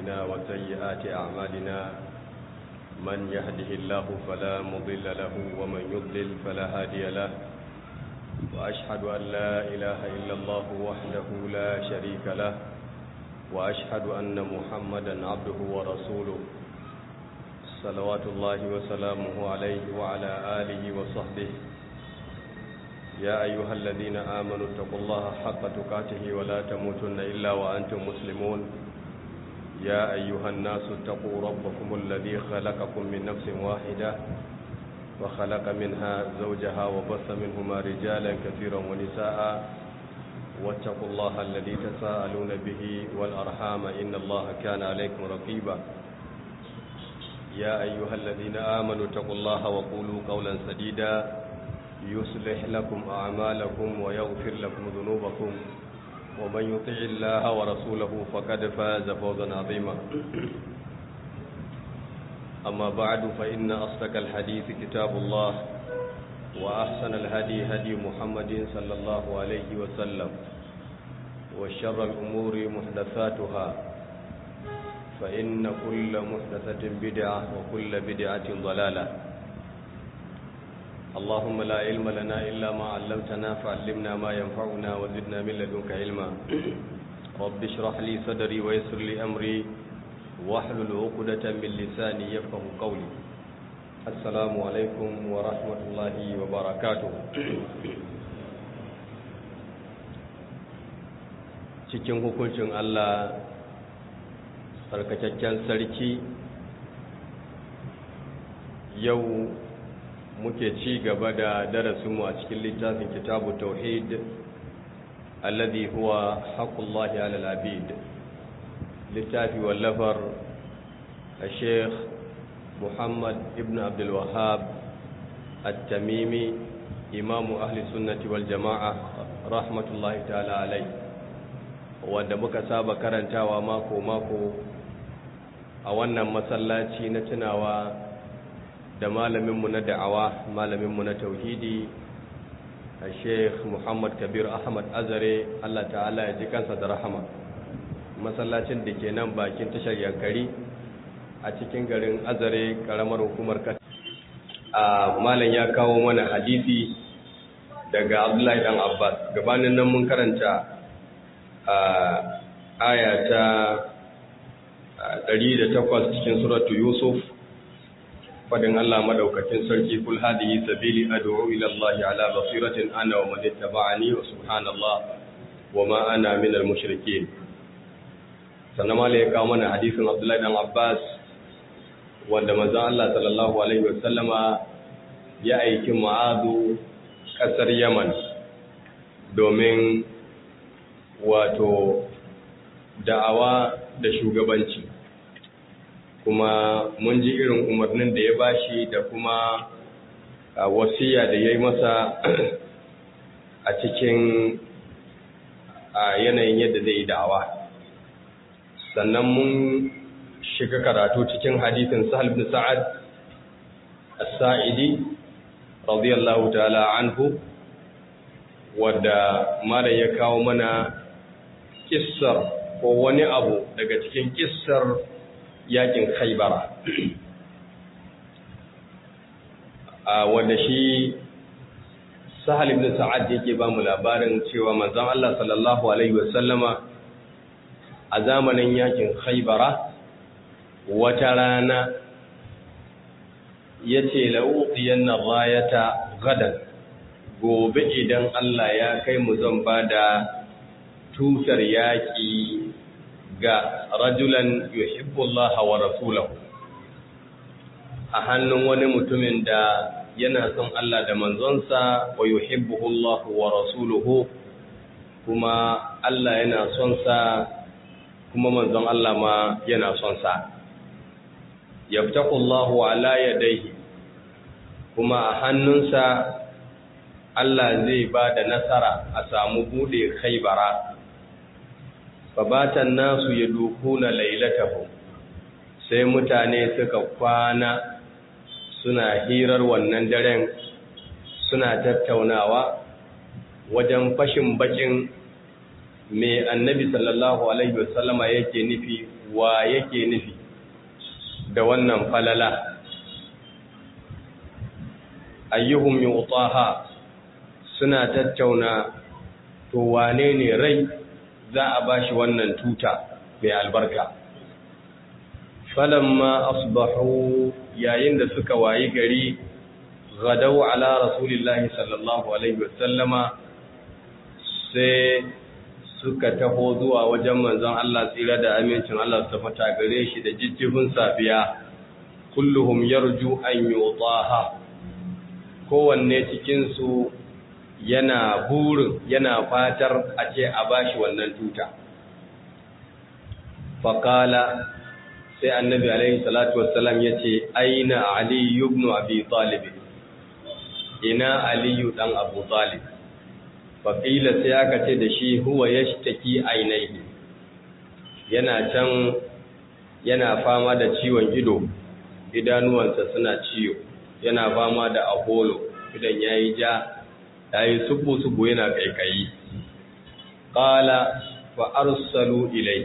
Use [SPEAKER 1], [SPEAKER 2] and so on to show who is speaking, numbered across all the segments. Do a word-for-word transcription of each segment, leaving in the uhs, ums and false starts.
[SPEAKER 1] أنفسنا وسيئات أعمالنا من يهده الله فلا مضل له ومن يضلل فلا هادي له وأشهد أن لا إله إلا الله وحده لا شريك له وأشهد أن محمدا عبده ورسوله صلوات الله وسلامه عليه وعلى آله وصحبه يا أيها الذين آمنوا اتقوا الله حق تقاته ولا تموتن إلا وأنتم مسلمون يا أيها الناس اتقوا ربكم الذي خلقكم من نفس واحدة وخلق منها زوجها وبث منهما رجالا كثيرا ونساء واتقوا الله الذي تساءلون به والأرحام إن الله كان عليكم رقيبا يا أيها الذين آمنوا اتقوا الله وقولوا قولا سديدا يصلح لكم أعمالكم ويغفر لكم ذنوبكم ومن يطع الله ورسوله فقد فاز فوزا عظيما أما بعد فإن أصدق الحديث كتاب الله وأحسن الهدي هدي محمد صلى الله عليه وسلم وشر الأمور محدثاتها فإن كل محدثة بدعة وكل بدعة ضلالة اللهم لا علم لنا إلا ما علمتنا فعلمنا ما ينفعنا وزدنا من لدنك علما رب اشرح لي صدري ويسر لي أمري واحلل عقدة من لساني يفقه قولي السلام عليكم ورحمة الله وبركاته cikin hukuncin Allah sarkakakken sarki yau muke ci gaba da darasinmu a cikin littafin kitabu tauhid alladhi huwa haqqullahi ala al-abid littafi wallafar al-sheikh Muhammad ibn Abdul Wahhab at-Tamimi imamu ahli sunnati wal jama'a rahmatullahi ta'ala alai wanda muka saba karantawa mako mako a wannan masallaci na tunawa da malaminmu na da'awa malaminmu na tauhidi Sheikh Muhammad Kabir Ahmad Azare Allah ta'ala ya ji kansa da rahama masallacin da ke nan bakin tashar Yankari a cikin garin Azare karamar hukumar Kano a malam ya kawo mana hadisi daga Abdullahi dan Abbas gabanin nan mun karanta a aya ta ɗari da takwas cikin suratu Yusuf fadin Allah madaukakin sarki kul hadihi sabili ad'u ila Allah ala basiratin ana wa man ittaba'ani wa subhanallah wa ma ana minal mushrikeen sannan ma ya kawo mana hadisin Abdullahi dan Abbas wanda manzon Allah sallallahu alaihi wa sallama ya aiki Mu'adh kasar Yaman domin wato da'awa da shugabanci kuma mun ji irin umarnin da ya bashi da kuma wasiya da ya yi masa a cikin yanayin yadda zai yi da'awa sannan mun shiga karatu cikin hadisin Sahal bin Sa'ad as-Sa'idi radiyallahu ta'ala anhu wadda malam ya kawo mana kissar ko wani abu daga cikin kissar yakin Khaibara a wanda shi Sahal ibn Sa'ad yake ba mu labarin cewa manzon Allah sallallahu alaihi wasallama a zamanin yakin Khaibara wata rana yace la'udiyanna rayata gadan gobe idan Allah ya kai mu zan bada tutar yaƙi ga rajulan yuhibbullaha wa rasulahu a hannun wani mutumin da yana son Allah da manzonsa wa yuhibbuhullahu wa rasuluhu kuma Allah yana son sa kuma manzon Allah ma yana son sa yaftaqullahu ala yadayhi kuma a hannunsa Allah zai ba da nasara a samu bude Khaibara fabatan nasu yadukuna lailatahu sai mutane suka kwana suna hirar wannan daren suna tattaunawa wajen fashin bakin me annabi sallallahu alaihi wasallama yake nufi wa yake nufi da wannan falala ayyuhum yu'taha suna tattauna to wane ne rai za a bashi wannan tuta mai albarka. Falamma asbahu yayin da suka wayi gari gadau ala rasulillahi sallallahu alaihi wasallama sai suka taho zuwa wajen manzon Allah tsira da amincin Allah su fata gare shi da jijjifin safiya kulluhum yarju an yutaha kowanne cikin su yana burin yana fatar a ce a bashi wannan tuta. Faqala sai annabi alaihi salatu wassalam yace aina ali ibn abi talib ina ali dan abu talib. Faqila sai aka ce da shi huwa yashtaki ainihi yana can yana fama da ciwon ido idanuwansa suna ciwo yana fama da apollo idan yayi ja yayi subu subu yana kaikayi. Qala fa arsalu ilai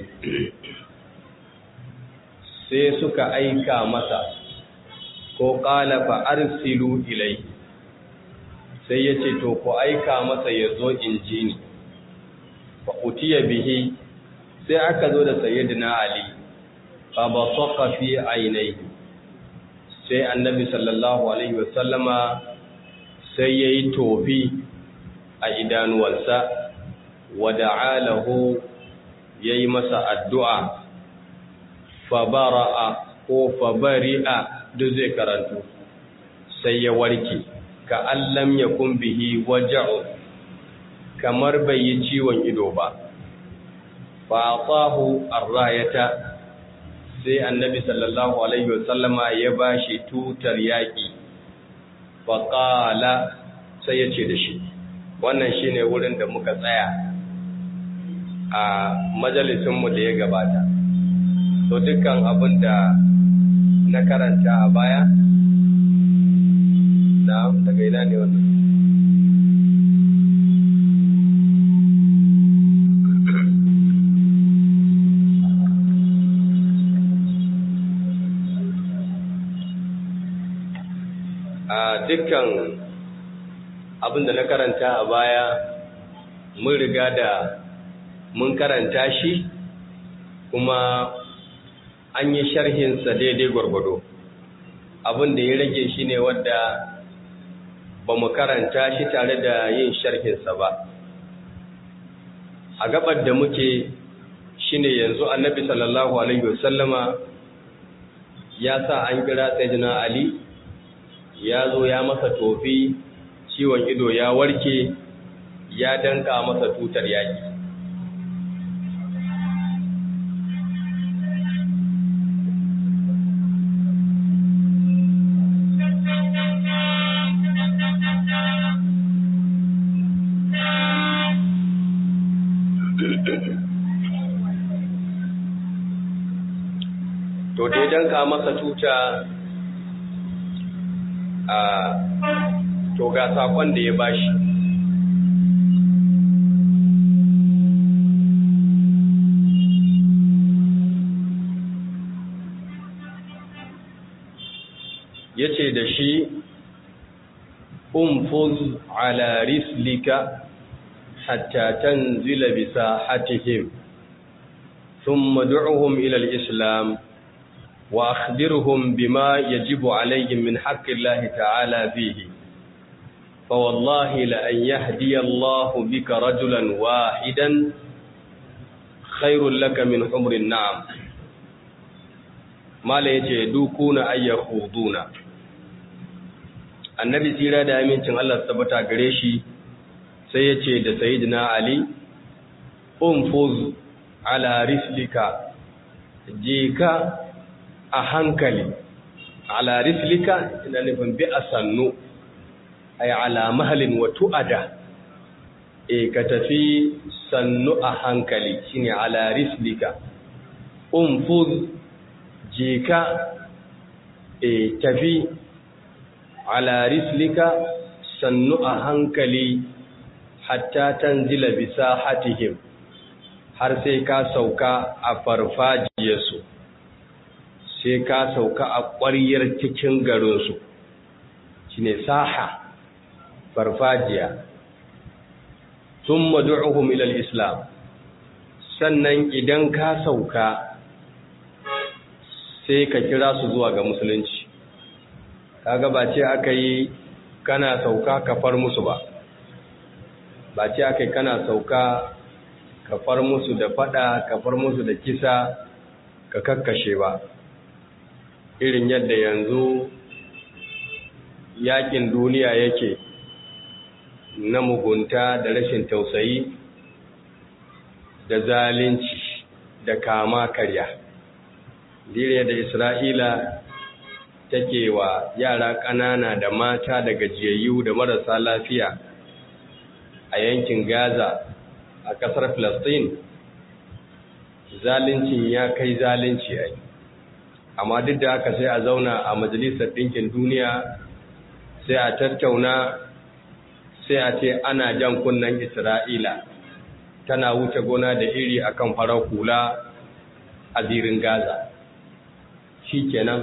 [SPEAKER 1] sai suka aika masa ko qala fa arsilu ilai sai yace to ko aika masa yazo injini. Fa utiya bihi sai aka zo da sayyidina ali fa basaqa fi ainihi sai annabi sallallahu alaihi wasallama sai yayi tofi a idanuwansa wa da'alahu yayi masa addu'a fa bara'a ko fa bari'a duk zai karantu sai ya warke ka allam yakun bihi waja'u kamar bai yi ciwon ido ba. Fa atahu ar-rayata sai annabi sallallahu alaihi wasallama ya bashi tutar yaki. Fa qala sai ya ce da shi wannan shine wurin da muka tsaya a majalisin mu da ya gabata. To dukkan abin da na karanta a baya na daga ina ne wannan a dukkan abin da na karanta a baya mun riga da mun karanta shi kuma an yi sharhinsa daidai gwargwado. Abin da ya rage shi ne wadda ba mu karanta shi tare da yin sharhinsa ba. A gabar da muke shi ne yanzu annabi sallallahu alaihi wasallama ya sa an kira sayyidina Ali ya zo ya masa tofi ciwon ido ya warke ya danka masa tutar yaki. To dai danka masa tuta a to ga sakon da ya bashi. Yace da shi umfuz ala rislika hatta tanzila bi sahatihim thumma du'uhum ila al-islam وأخبرهم بما يجب عليهم من حق الله تعالى فيه فوالله لأن يهدي الله بك رجلا واحدا خير لك من حمر النعم ما لا يجدوكون أن يخوضون. النبي سيرا دا أمينتين الله سبتا قريشي سيجي دا سيدنا علي انفذ على رسلك جيكا a hankali ala rislika ina nufin bi a sannu ay ala mahalin wa tu'ada e ka tafi sannu a hankali shine ala rislika umfuz jika e tafi ala rislika sannu a hankali hatta tanzila bi sahatihim har sai ka sauka a farfaji yesu sai ka sauka a ƙwariyar cikin garinsu shine saha farfajiya thumma du'uhum ila al-islam sannan idan ka sauka sai ka kira su zuwa ga musulunci kaga ba ce aka yi kana sauka ka far musu ba ba ce aka yi kana sauka ka far musu da fada ka far musu da kisa ka kakkashe ba irin yadda yanzu yakin duniya yake na mugunta da rashin tausayi da zalunci da kama karya dire da Isra'ila take wa yara ƙanana da mata da gajiyayyu da marasa lafiya a yankin Gaza a ƙasar Palestine zaluncin ya kai zalunci ai amma duk da haka sai a zauna a majalisar ɗinkin duniya sai a tattauna sai a ce ana jan kunnen Isra'ila tana wuce gona da iri akan farar hula a zirin Gaza shikenan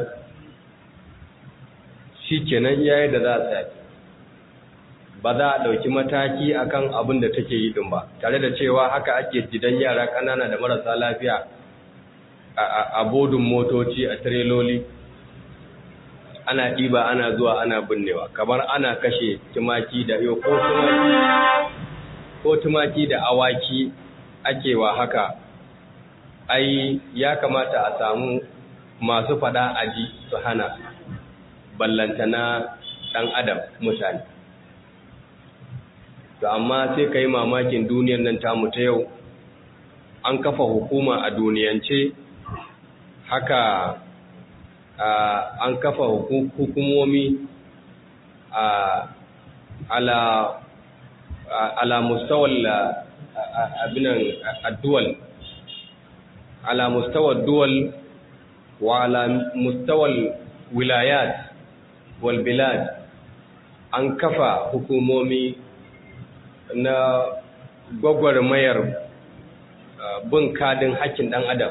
[SPEAKER 1] shikenan yayin da za a tsaya ba za a dauki mataki akan abin da take yi din ba tare da cewa haka ake jidan yara kanana da marasa lafiya a bodin motoci a tireloli ana ɗiba ana zuwa ana binnewa kamar ana kashe tumaki da yau ko tumaki ko tumaki da awaki ake wa haka ai ya kamata a samu masu fada aji su hana ballantana dan adam mutane to amma sai kai mamakin duniyar nan tamu ta yau an kafa hukuma a duniyance haka an kafa hukumomi ala ala mustawal abinan addual ala mustawal duwal wa ala mustawal wilayat wal bilad an kafa hukumomi na gwagwarmayar bin kadin haƙƙin ɗan adam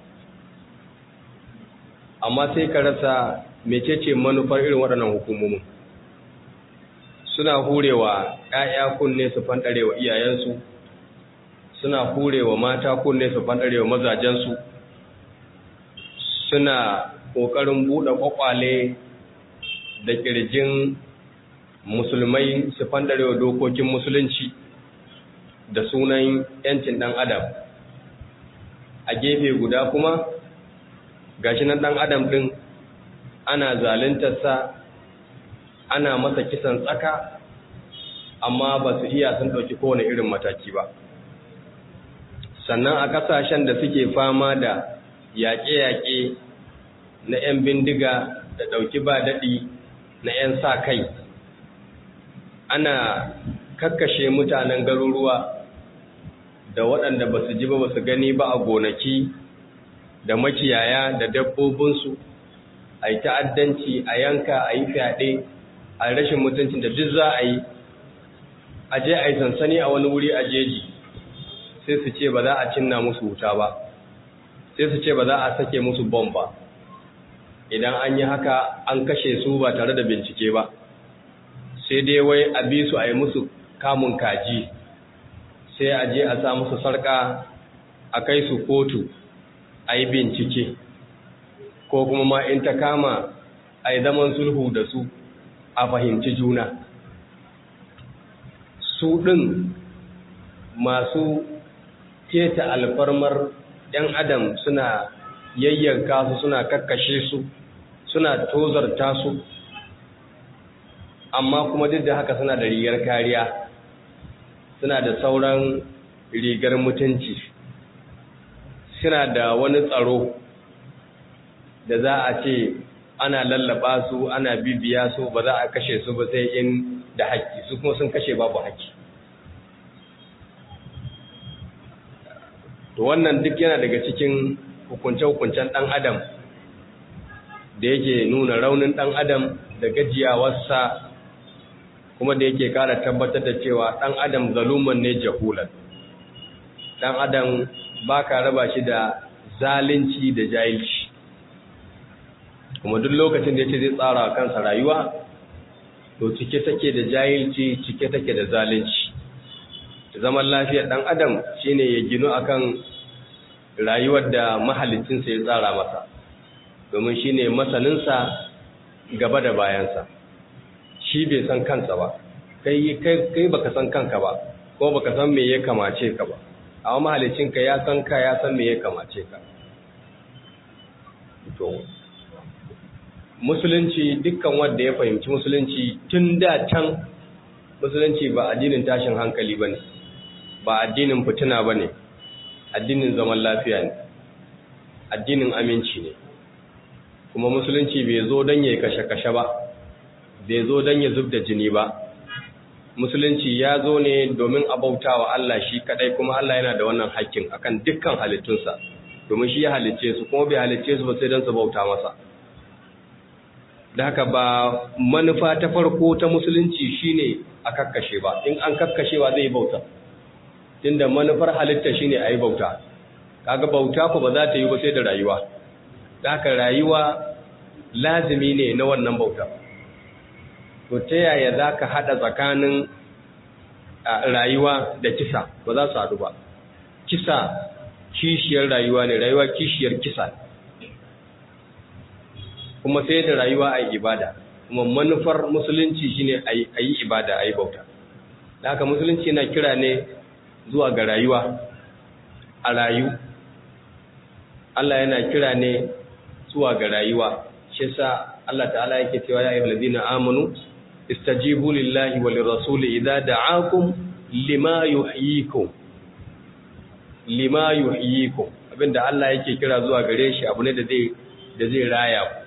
[SPEAKER 1] amma sai ka rasa mecece manufar irin waɗannan hukumomin suna hurewa ƴaƴa kunne su fanɗarewa iyayensu suna hurewa mata kunne su fanɗarewa mazajensu suna ƙoƙarin buɗe ƙwaƙwale da ƙirjin musulmai su fanɗarewa dokokin musulunci da sunan ‘yancin ɗan adam a gefe guda kuma gashi nan ɗan adam ɗin ana zaluntarsa ana masa kisan tsaka amma ba su iya sun ɗauki kowane irin mataki ba sannan a ƙasashen da suke fama da yaƙe-yaƙe na ‘yan bindiga da ɗauki ba daɗi na ‘yan sa kai ana kakkashe mutanen garuruwa da waɗanda ba su ji ba ba su gani ba a gonaki da makiyaya da dabbobinsu a yi ta'addanci a yanka a yi fyaɗe a rashin mutuncin da duk za a yi a je a yi sansani a wani wuri a jeji sai su ce ba za a cinna musu wuta ba sai su ce ba za a sake musu bom ba idan an yi haka an kashe su ba tare da bincike ba sai dai wai a bi su a yi musu kamun kaji sai a je a sa musu sarƙa a kai su kotu a yi bincike ko kuma ma in ta kama a yi zaman sulhu da su a fahimci juna su ɗin masu keta alfarmar ‘yan adam suna yayyanka su suna kakkashe su suna tozarta su amma kuma duk da haka suna da rigar kariya suna da sauran rigar mutunci suna da wani tsaro da za a ce ana lallaba su ana bibiya su ba za a kashe su ba sai in da haƙƙi su kuma sun kashe babu haƙƙi to wannan duk yana daga cikin hukunce-hukuncen ɗan adam da yake nuna raunin ɗan adam da gajiyawarsa kuma da yake ƙara tabbatar da cewa ɗan adam zaluman ne jahulan ɗan adam ba ka raba shi da zalunci da jahilci. Kuma duk lokacin da yace zai tsara kansa rayuwa to cike take da jahilci, cike take da zalunci. Zaman lafiyar dan adam shine ya ginu akan rayuwar da mahaliccinsa ya tsara masa, domin shine masaninsa gaba da bayansa. Shi bai san kansa ba, kai kai kai baka san kanka ba, ko baka san me ya kamace ka ba, amma mahaliccinka ya san ka, ya san me ya kamace ka. To musulunci, dukkan wanda ya fahimci musulunci tun da can, musulunci ba addinin tashin hankali bane, ba addinin fitina bane, addinin zaman lafiya ne, addinin aminci ne. Kuma musulunci bai zo don ya kashe-kashe ba, bai zo don ya zub da jini ba. Musulunci ya zo ne domin a bauta wa Allah shi kadai, kuma Allah yana da wannan haƙƙin akan dukkan halittunsa, domin shi ya halicce su, kuma bai halicce su ba sai don su bauta masa. Da haka ba manufa ta farko ta musulunci shine a kakkashe ba, in an kakkashewa zai bauta, tunda manufar halitta shine a yi bauta. Kaga bauta ko ba za ta yi ba sai da rayuwa. Da haka rayuwa lazimi ne na wannan bauta. To ta yaya za ka haɗa tsakanin rayuwa da kisa? Ba za su haɗu ba. Kisa kishiyar rayuwa ne, rayuwa kishiyar kisa. Kuma sai da rayuwa a yi ibada. Kuma manufar musulunci shine a yi ibada, a yi bauta. Da haka musulunci yana kira ne zuwa ga rayuwa, a rayu. Allah yana kira ne zuwa ga rayuwa. Shi sa Allah ta'ala yake cewa ya ayyuhal ladina amanu istajibu lillahi wa lirrasuli idza da'akum lima yuhyikum. Lima yuhyikum, abinda Allah yake kira zuwa gare shi abu ne da zai da zai raya ku.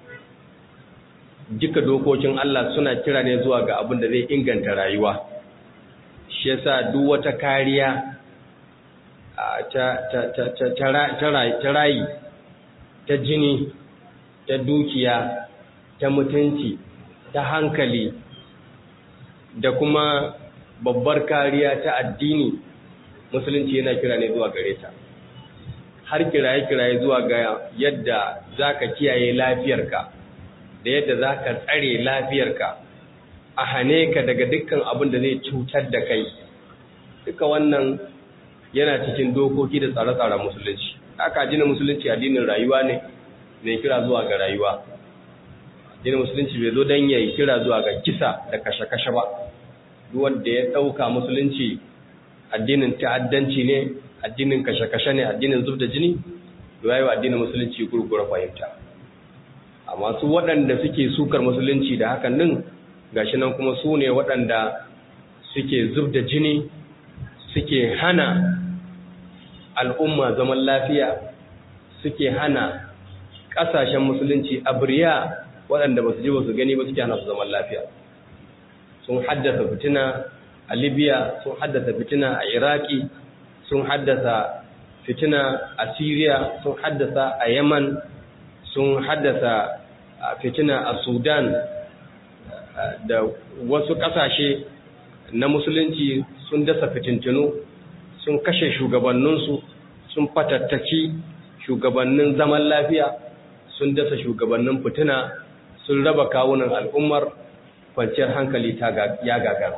[SPEAKER 1] Duka dokokin Allah suna kira ne zuwa ga abin da zai inganta rayuwa. Shi yasa duk wata kariya ta ta ta ta ta rayi, ta jini, ta dukiya, ta mutunci, ta hankali, da kuma babbar kariya ta addini, musulunci yana kira ne zuwa gare ta. Har kiraye-kiraye zuwa ga yadda zaka kiyaye lafiyarka, da yadda zaka tsare lafiyarka, a hane ka daga dukkan abin da zai cutar da kai. Duka wannan yana cikin dokoki da tsare-tsaren musulunci. Haka addinin musulunci addinin rayuwa ne, mai kira zuwa ga rayuwa. Addinin musulunci bai zo don ya yi kira zuwa ga kisa da kashe-kashe ba. Duk wanda ya ɗauka musulunci addinin ta'addanci ne, addinin kashe-kashe ne, addinin zub da jini, to yayi wa addinin musulunci gurgura fahimta. Amma su waɗanda suke sukar musulunci da hakan nan, gashi nan kuma su ne waɗanda suke zub da jini, suke hana al'umma zaman lafiya, suke hana ƙasashen musulunci abriya waɗanda ba su ji ba su gani ba suke hana su zaman lafiya. Sun haddasa fitina a Libya, sun haddasa fitina a Iraki, sun haddasa fitina a Syria, sun haddasa a Yaman, sun haddasa fitina a Sudan da wasu ƙasashe na musulunci. Sun dasa fitintunu, sun kashe shugabanninsu, sun fatattaki shugabannin zaman lafiya, sun dasa shugabannin fitina, sun raba kawunan al'ummar, kwanciyar hankali ya gagara.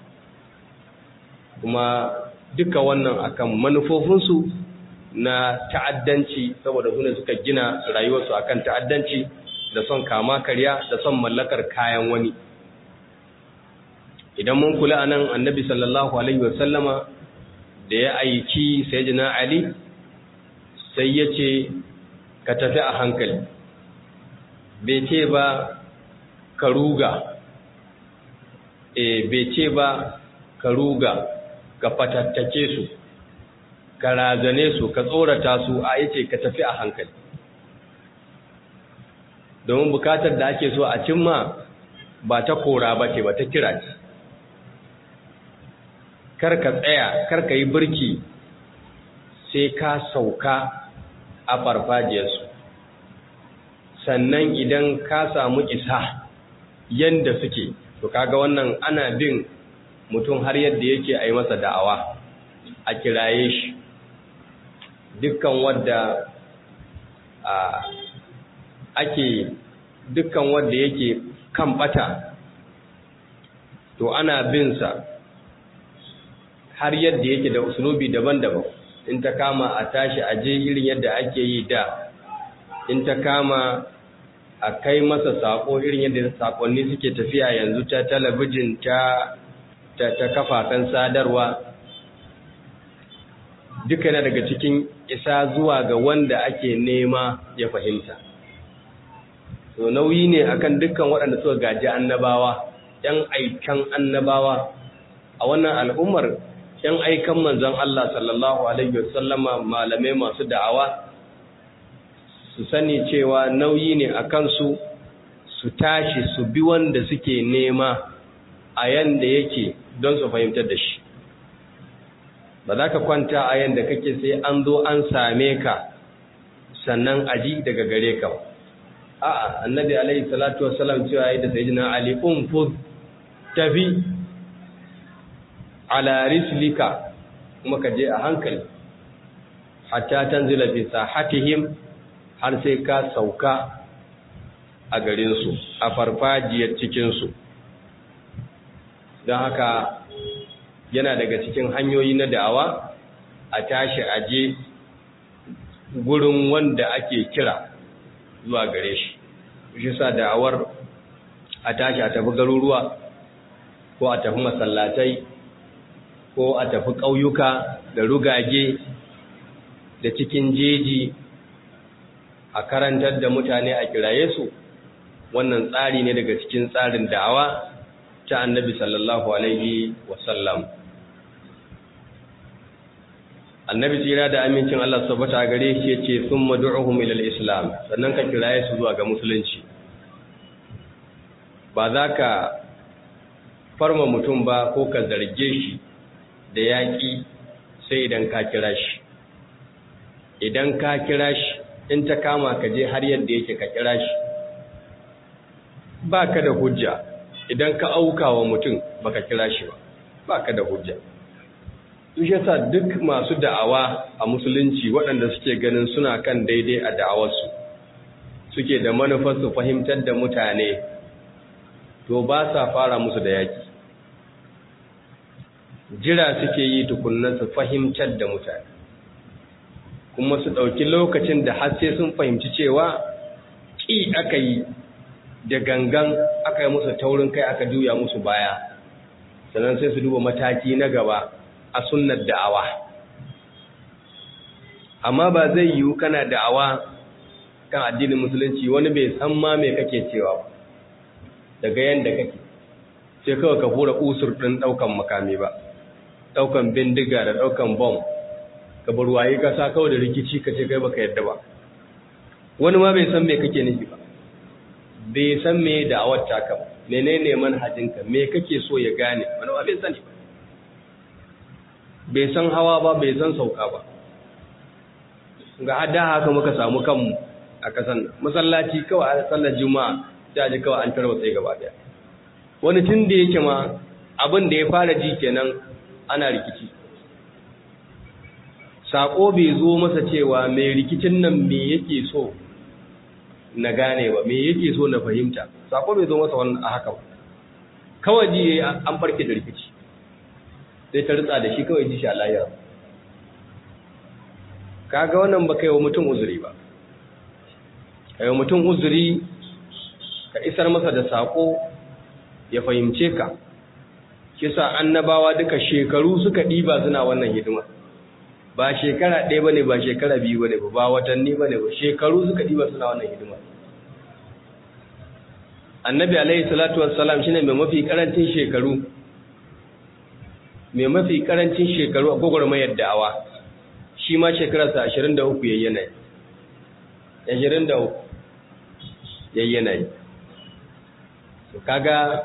[SPEAKER 1] Kuma duka wannan akan manufofinsu na ta'addanci, saboda su ne suka gina rayuwarsu akan ta'addanci da son kama karya da son mallakar kayan wani. Idan mun kula anan, annabi sallallahu alaihi wasallama da ya aiki sayyidina Ali, sai ya ce ka tafi a hankali, bai ce ba ka ruga, e bai ce ba ka ruga ka fatattake su, ka razane su, ka tsorata su, a yace ka tafi a hankali. Domin bukatar da ake so a cimma ba ta kora ba ce, ba ta kira ce. Karka tsaya, karka yi birki sai ka sauka a farfajiyarsu. Sannan idan ka samu isa yanda suke, to kaga wannan ana bin mutum har yadda yake a yi masa da'awa, a kiraye shi. Dukkan wadda a ake dukkan wanda yake kan bata to ana bin sa har yadda yake da usulubi daban-daban. In ta kama a tashi a je irin yadda ake yi da, in ta kama a kai masa sako irin yadda sakonni suke tafiya yanzu ta talabijin ta ta, ta kafafen sadarwa, duka na daga cikin isa zuwa ga wanda ake nema ya fahimta. So nauyi ne akan dukkan waɗanda suka gaji annabawa, ‘yan aikan annabawa a wannan al'ummar, ‘yan aikan manzon Allah sallallahu Alaihi wasallama, malamai masu da'awa, su sani cewa nauyi ne a kansu su tashi su bi wanda suke nema a yanda yake don su fahimtar da shi. Ba za ka kwanta a yanda kake sai an zo an same ka sannan aji daga gare ka. A'a, annabi alaihi salatu wassalam cewa yi da sayyidina Ali, umfuz tafi ala rislika, kuma ka je a hankali hatta tanzila fi sahatihim, har sai ka sauka a garinsu, a farfajiyar cikinsu. Don haka yana daga cikin hanyoyi na da'awa a tashi aje gurin wanda ake kira zuwa gare shi. Shi sa da'awar a tashi a tafi garuruwa, ko a tafi masallatai, ko a tafi ƙauyuka da rugage da cikin jeji, a karantar da mutane a kiraye su. Wannan tsari ne daga cikin tsarin da'awa ta annabi sallallahu alaihi wasallam. Annabi tsira da amincin Allah subhanahu wa gare shi yace summa du'uhum ila al-islam, sannan ka kiraye su zuwa ga musulunci. Ba za ka farma mutum ba ko ka zarge shi da yaƙi sai idan ka kira shi. Idan ka kira shi, in ta kama ka je har yadda yake ka kira shi, ba ka da hujja. Idan ka auka wa mutum ba ka kira shi ba, ba ka da hujja. Tushe sa duk masu da'awa a musulunci waɗanda suke ganin suna kan daidai a da'awarsu, suke da manufar su fahimtar da mutane, to ba sa fara musu da yaƙi. Jira suke yi tukunna su fahimtar da mutane, kuma su ɗauki lokacin da har sai sun fahimci cewa ƙi aka yi da gangan, aka yi musu taurin kai, aka juya musu baya, sannan sai su duba mataki na gaba a sunnar da'awa. Amma ba zai yiwu kana da'awa kan addinin musulunci wani bai san ma me kake cewa ba, daga yanda kake sai kawai ka hura usur ɗin ɗaukan makami ba, ɗaukan bindiga da ɗaukan bom, ka burwaye kasa kawai da rikici ka ce kai baka yadda ba. Wani ma bai san me kake nufi ba, bai san me da'awar taka ba, menene manhajinka, me kake so ya gane, wani ma bai sani ba, bai san hawa ba, bai san sauka ba. Ga hada haka muka samu kanmu a kasan masallaci kawai a sallar juma'a sai ji kawai an tarwatsa gaba daya. Wani tun da yake ma abin da ya fara ji kenan ana rikici, sako bai zo masa cewa mai rikicin nan me yake so na gane ba, me yake so na fahimta, sako bai zo masa wannan a haka ba. Kawai ji an farke da rikici sai ta ritsa da shi, kawai ji shi a layar. Kaga wannan ba kai wa mutum uzuri ba, kai wa mutum uzuri ka isar masa da sako ya fahimce ka. Kisa annabawa duka shekaru suka ɗiba suna wannan hidima, ba shekara ɗaya bane, ba shekara biyu bane, ba watanni bane, ba shekaru suka ɗiba suna wannan hidima. Annabi alaihi salatu wassalam shine mai mafi karancin shekaru, mai mafi karancin shekaru a gwagwarmayar da'awa. Shi ma shekararsa ashirin da uku yayyana yi, ashirin da uku yayyana yi. Kaga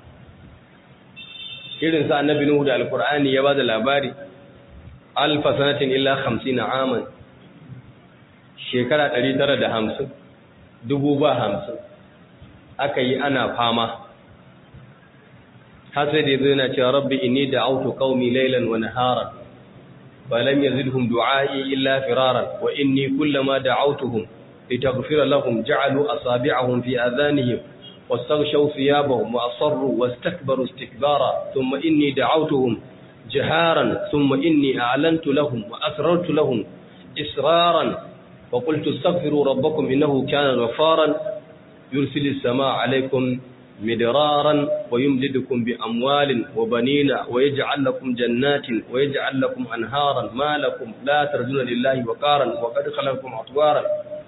[SPEAKER 1] irin sa annabi Nuhu da Alkur'ani ya ba da labari, alfa sanatin illa hamsin aman, shekara ɗari tara da hamsin, dubu ba hamsin aka yi ana fama. Har sai da yazo yana cewa rabbi inni da'awtu qaumi laylan wa naharan falam yazidhum du'ai illa firaran wa inni kullama da'awtuhum لتغفر لهم جعلوا أصابعهم في آذانهم واستغشوا ثيابهم وأصروا واستكبروا استكبارا ثم إني دعوتهم جهارا ثم إني أعلنت لهم وأسررت لهم إسرارا وقلت استغفروا ربكم إنه كان غفارا يرسل السماء عليكم مدرارا ويمددكم بأموال وبنين ويجعل لكم جنات ويجعل لكم أنهارا ما لكم لا ترجون لله وقارا وقد خلقكم أطوارا.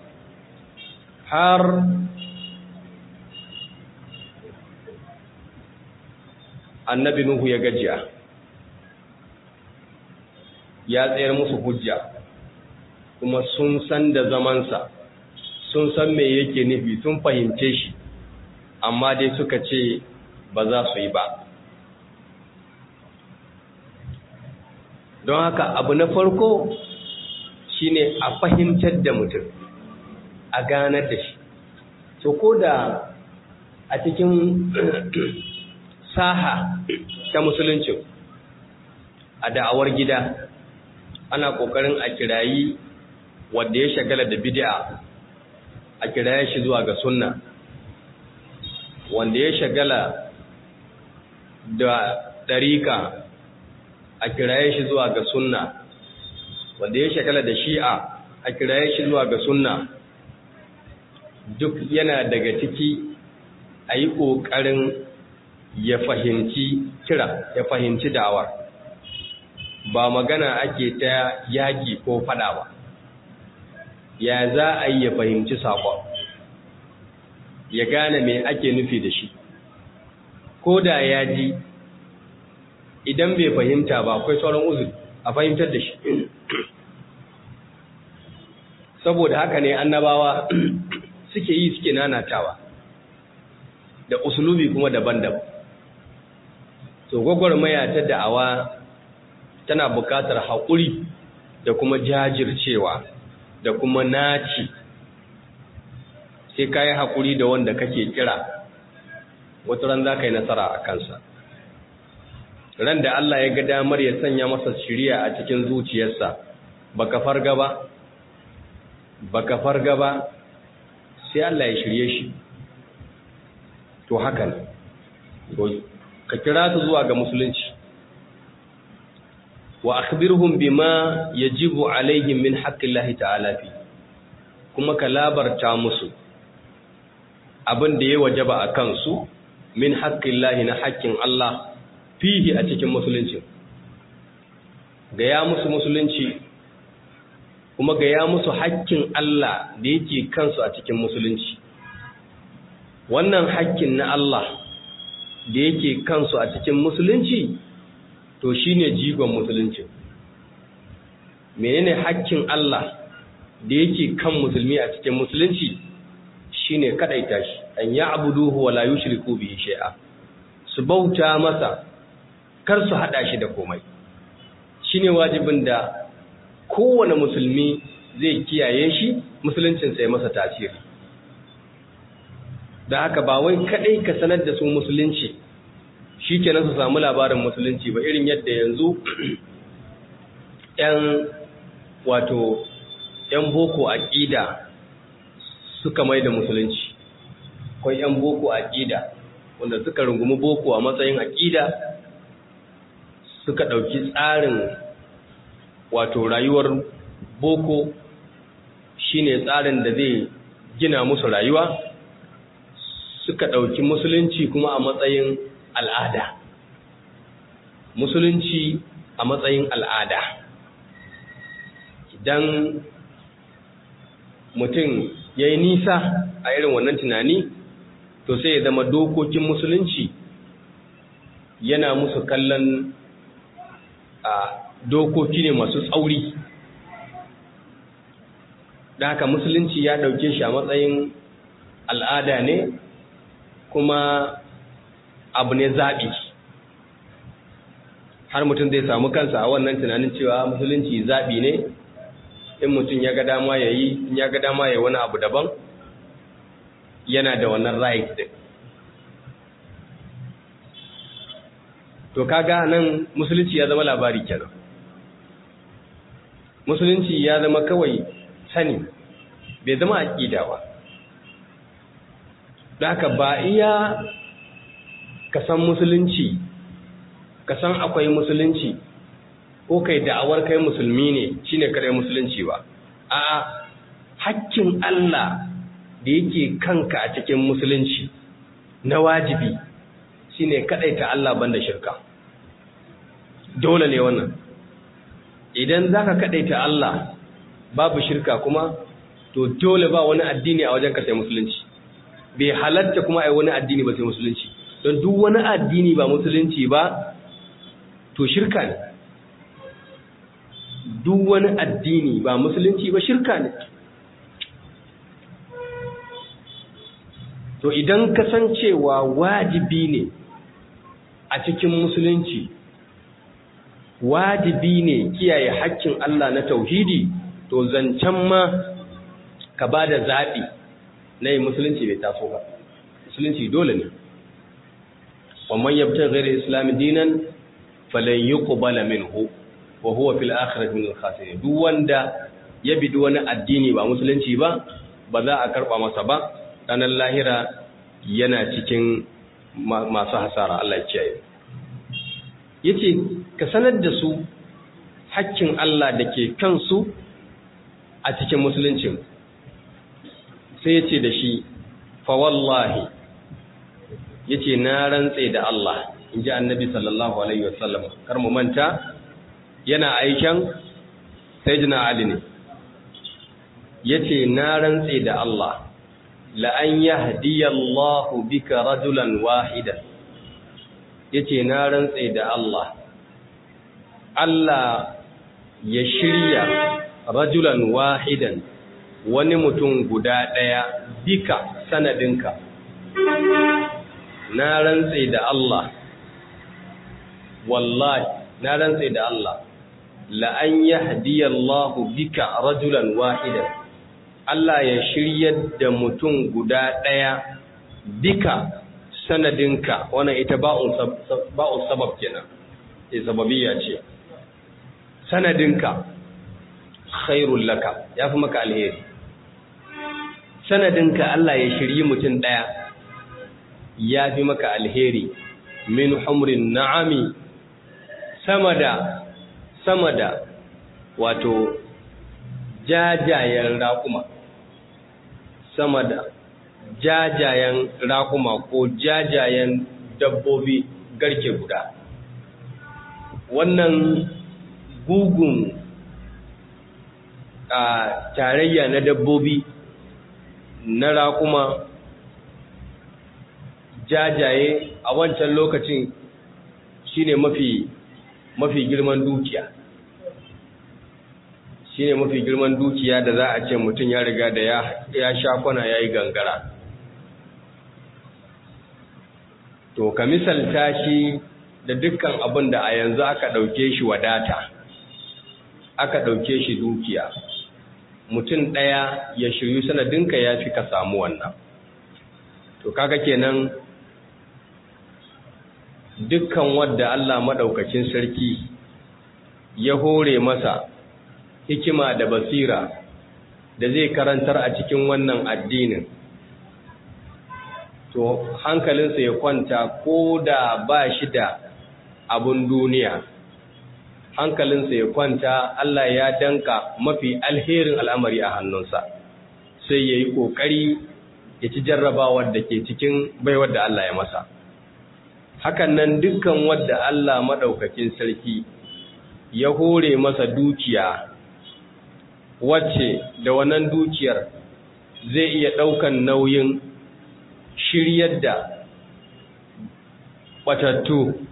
[SPEAKER 1] har annabi Nuhu ya gajiya ya tsayar musu hujja kuma sun san da zamansa sun san me yake nufi sun fahimce shi amma dai suka ce ba za su yi ba. Don haka abu na farko shine a fahimtar da mutum a ganar da shi. So ko da a cikin saha ta musulunci a da'awar gida ana kokarin a kirayi wanda ya shagala da bid'a a kiraye shi zuwa ga sunna, wanda ya shagala da ɗarika a kiraye shi zuwa ga sunna, wanda ya shagala da shi'a a kiraye shi zuwa ga sunna. Duk yana daga ciki a yi ƙoƙarin ya fahimci kira, ya fahimci da'awar. Ba magana ake ta yaƙi ko faɗa ba, ya za a yi ya fahimci saƙon, ya gane me ake nufi da shi. Ko da ya ji, idan bai fahimta ba akwai sauran uzuri a fahimtar da shi. Saboda haka ne annabawa suke yi suke nanatawa da usulubi kuma daban-daban. To gwagwarmaya ta da'awa tana buƙatar haƙuri da kuma jajircewa da kuma naci. Sai ka yi haƙuri da wanda kake kira, wata ran za ka yi nasara a kansa. Ran da Allah ya ga damar ya sanya masa shiriya a cikin zuciyarsa, baka farga ba, baka farga ba, sai Allah ya shirye shi. To haka ne, ka kira su zuwa ga musulunci. Wa akhbirhum bima yajibu alaihim min haqqillahi ta'ala fi, kuma ka labarta musu abin da ya wajaba a kansu min haqqillahi na haƙƙin Allah fihi a cikin musulunci. Gaya musu musulunci kuma gaya musu haƙƙin Allah da yake kansu a cikin musulunci. Wannan haƙƙin na Allah da yake kansu a cikin musulunci to shine jigon musulunci. Menene haƙƙin Allah da yake kan musulmi a cikin musulunci? Shine kadaita shi, an ya'buduhu wa la yushriku bihi shay'a. Su bauta masa, kar su hada shi da komai. Shine wajibin da kowane musulmi zai kiyaye shi, musuluncin sai masa tasiri. Da haka ba wai kadai ka sanar da su musulunci shikenan su samu labarin musulunci ba, irin yadda yanzu yan wato yan boko aqida suka mai da musulunci. Akwai yan boko aqida wanda suka rungumi boko a matsayin aqida, suka dauki tsarin wato rayuwar boko shine tsarin da zai gina musu rayuwa, suka ɗauki musulunci kuma a matsayin al'ada. Musulunci a matsayin al'ada. Idan mutum ya yi nisa a irin wannan tunani, to sai ya zama dokokin musulunci yana musu kallon a dokoki ne masu tsauri. Da haka musulunci ya ɗauke shi a matsayin al'ada ne kuma abu ne zaɓi. Har mutum zai samu kansa a wannan tunanin cewa musulunci zaɓi ne, in mutum ya ga dama ya yi, in ya ga dama ya wani abu daban, yana da wannan right din. To kaga nan musulunci ya zama labari kenan. Musulunci ya zama kawai sani bai zama aqida ba. Haka ba iya ka san musulunci, ka san akwai musulunci ko kai da'awar kai musulmi ne shine kare musulunci ba. A'a, hakkin Allah da yake kanka a cikin musulunci na wajibi shine kadaita Allah banda shirka. Dole ne wannan. Idan zaka kadaita Allah babu shirka kuma to dole ba wani addini a wajen ka sai musulunci. Bai halatta kuma ai wani addini ba sai musulunci. Don duk wani addini ba musulunci ba to shirka ne. Duk wani addini ba musulunci ba shirka ne. To idan kasancewa wajibi ne a cikin musulunci, wajibi ne kiyaye haƙƙin Allah na tauhidi, to zancen ma ka ba da zaɓi na yi musulunci bai taso ba. Musulunci dole ne. Wannan yabtar gairar islami dinan falan yi ƙubala min hu, wa huwa fil akhirat min al-khasirin. Duk wanda ya bi wani addini ba musulunci ba, ba za a karɓa masa ba. Ranar lahira yana cikin masu hasara. Allah ya kiyaye. Yace ka sanar da su haƙƙin Allah da ke kansu a cikin musulunci. Sai yace da shi fa wallahi, yace na rantse da Allah, inji Annabi sallallahu alaihi wasallam. Kar mu manta yana aikan Sayyidina Ali ne. Yace na rantse da Allah, la'an yahdiyallahu bika rajulan wahidan. Yace na rantse da Allah, Allah ya shirya rajulan wahidan, wani mutum guda ɗaya, bika sanadinka. Na rantse da Allah, wallahi na rantse da Allah, la'an yahdiyallahu bika rajulan wahidan, Allah ya shiryar da mutum guda ɗaya bika sanadinka. Wannan ita ba'un sabab kenan, e sababiyya ce. Sanadinka khairul laka, ya fi maka alheri. Sanadinka Allah ya shiryi mutum ɗaya ya fi maka alheri min humrin na'ami, sama da sama da wato jajayen raƙuma, sama da jajayen raƙuma ko jajayen dabbobi garke guda. Wannan gugun a tarayya na dabbobi na raƙuma jajaye a wancan lokacin shine mafi mafi girman dukiya. Shi ne mafi girman dukiya da za a ce mutum ya riga da ya sha kwana ya yi gangara. To, ka misalta shi da dukkan abin da a yanzu aka ɗauke shi wadata, aka ɗauke shi dukiya. Mutum ɗaya ya shiryu sanadinka ya fi ka samu wannan. To, kaga kenan dukkan wadda Allah maɗaukacin sarki ya hore masa hikima da basira da zai karantar a cikin wannan addinin, to hankalinsa ya kwanta ko da ba shi da abun duniya, hankalinsa ya kwanta Allah ya danka mafi alherin al'amari a hannunsa, sai ya yi ƙoƙari ya ci jarrabawar da ke cikin baiwar da Allah ya masa. Hakan nan dukkan wadda Allah maɗaukakin sarki ya hore masa dukiya, wacce da wannan dukiyar zai iya ɗaukan nauyin shiryar da ɓatattu,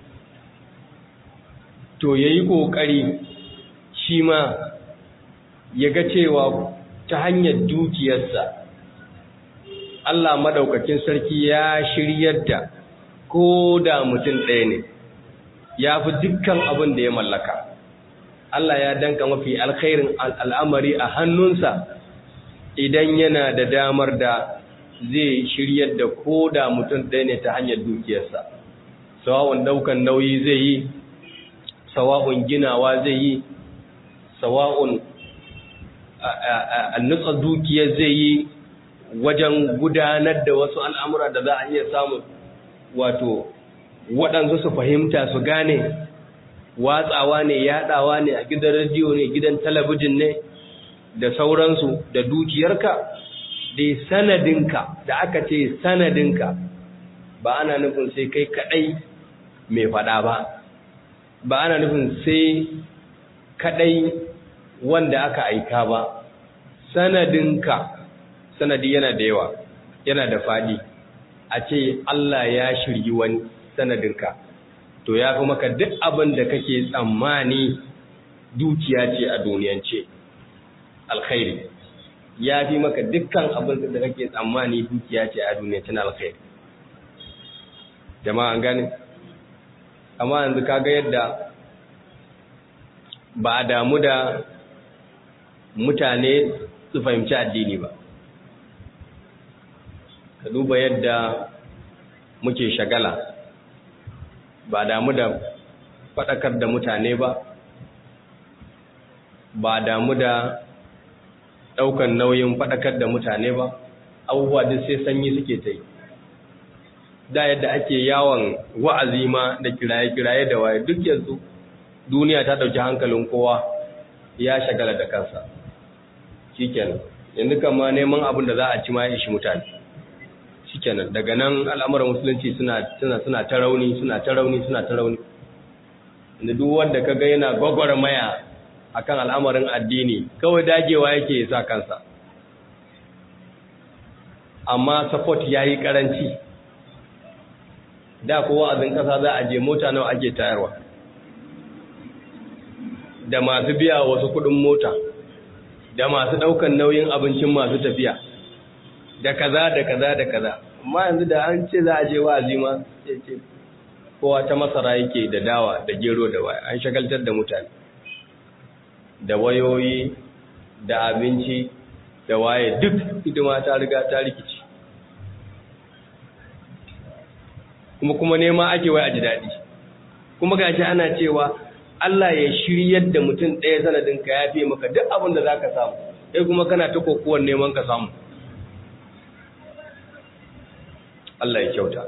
[SPEAKER 1] to ya yi ƙoƙari shi ma ya ga cewa ta hanyar dukiyarsa Allah maɗaukakin sarki ya shiryar da ko da mutum ɗaya ne, ya fi dukkan abin da ya mallaka. Allah ya danka mafi alkhairin al'amari a hannunsa idan yana da damar da zai shiryar da ko da mutum ɗaya ne ta hanyar dukiyarsa. Sawa'un ɗaukan nauyi zai yi, sawa'un ginawa zai yi, sawa'un a nutsa dukiyar zai yi wajen gudanar da wasu al'amura da za a iya samu wato waɗansu su fahimta su gane watsawa ne yaɗawa ne a gidan rediyo ne gidan talabijin ne da sauransu da dukiyarka da sanadinka da aka ce sanadinka ba ana nufin sai kai kaɗai mai faɗa ba ba ana nufin sai kaɗai wanda aka aika ba sanadinka sanadi yana da yawa yana da faɗi a ce Allah ya shirgi wani sanadinka to ya fi maka duk abin da kake tsammani dukiya ce a duniyance alkhairi ya fi maka dukkan abin da kake tsammani dukiya ce a duniyance na alkhairi jama'a an gane amma yanzu kaga yadda ba a damu da mutane su fahimci addini ba ka duba yadda muke shagala ba damu da faɗakar da mutane ba ba damu da ɗaukan nauyin faɗakar da mutane ba abubuwa duk sai sanyi suke ta yi da yadda ake yawon wa'azi ma da kiraye-kiraye da waye duk yanzu duniya ta ɗauki hankalin kowa ya shagala da kansa shikenan yanzu kama neman abin da za a ci ma ya ishi mutane shikenan daga nan al'amuran musulunci suna suna suna ta rauni suna ta rauni suna ta rauni inda duk wanda kaga yana gwagwarmaya akan al'amarin addini kawai dagewa yake sa kansa amma support yayi karanci da kowa azin kasa za a je mota nawa ake tayarwa da masu biya wasu kudin mota da masu daukan nauyin abincin masu tafiya da kaza da kaza da kaza amma yanzu da an ce za a je wa'azi ma sai ce kowa ta masara yake da dawa da gero da waya an shagaltar da mutane da wayoyi da abinci da waye duk hidima ta riga ta rikici kuma kuma nema ake wai a ji daɗi kuma gashi ana cewa Allah ya shiryar da mutum ɗaya sanadin ka yafe maka duk abin da zaka samu sai kuma kana ta kokuwar neman ka samu Allah ya kyauta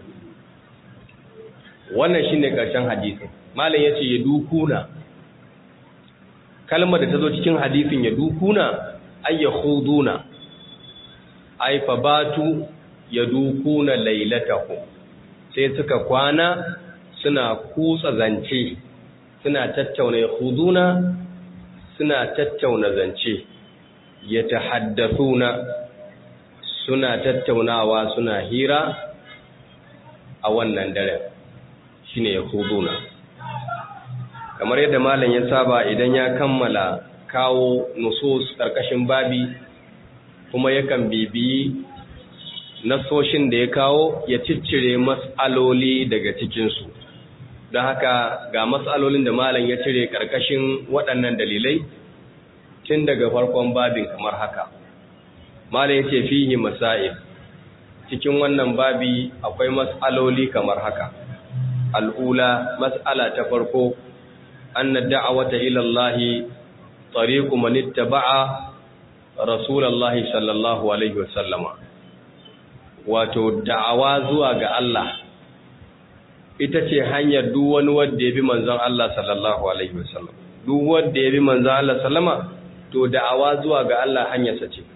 [SPEAKER 1] wannan shine karshen hadisin malam yace ya dukuna kalmar da tazo cikin hadisin ya dukuna ay yakhuduna ay fabatu ya dukuna lailatahu sai suka kwana suna kutsa zance suna tattauna yakhuduna suna tattauna zance yatahaddathuna suna tattaunawa suna hira a wannan dare shine yakhuduna kamar yadda malam ya saba idan ya kammala kawo nusus karkashin babi kuma yakan bibiyi nasoshin da ya kawo ya ciccire mas'aloli daga cikinsu don haka ga mas'alolin da malam ya cire karkashin waɗannan dalilai tun daga farkon babin kamar haka malam ya ce fihi masail cikin wannan babi akwai mas'aloli kamar haka al'ula mas'ala ta farko anna da'awata ila Allah tariqu man ittaba'a rasulullahi sallallahu alaihi wasallama wato da'awa zuwa ga Allah ita ce hanyar duk wani wanda ya bi manzon Allah sallallahu alaihi wasallam duk wanda ya bi manzon Allah sallama to da'awa zuwa ga Allah hanyarsa ce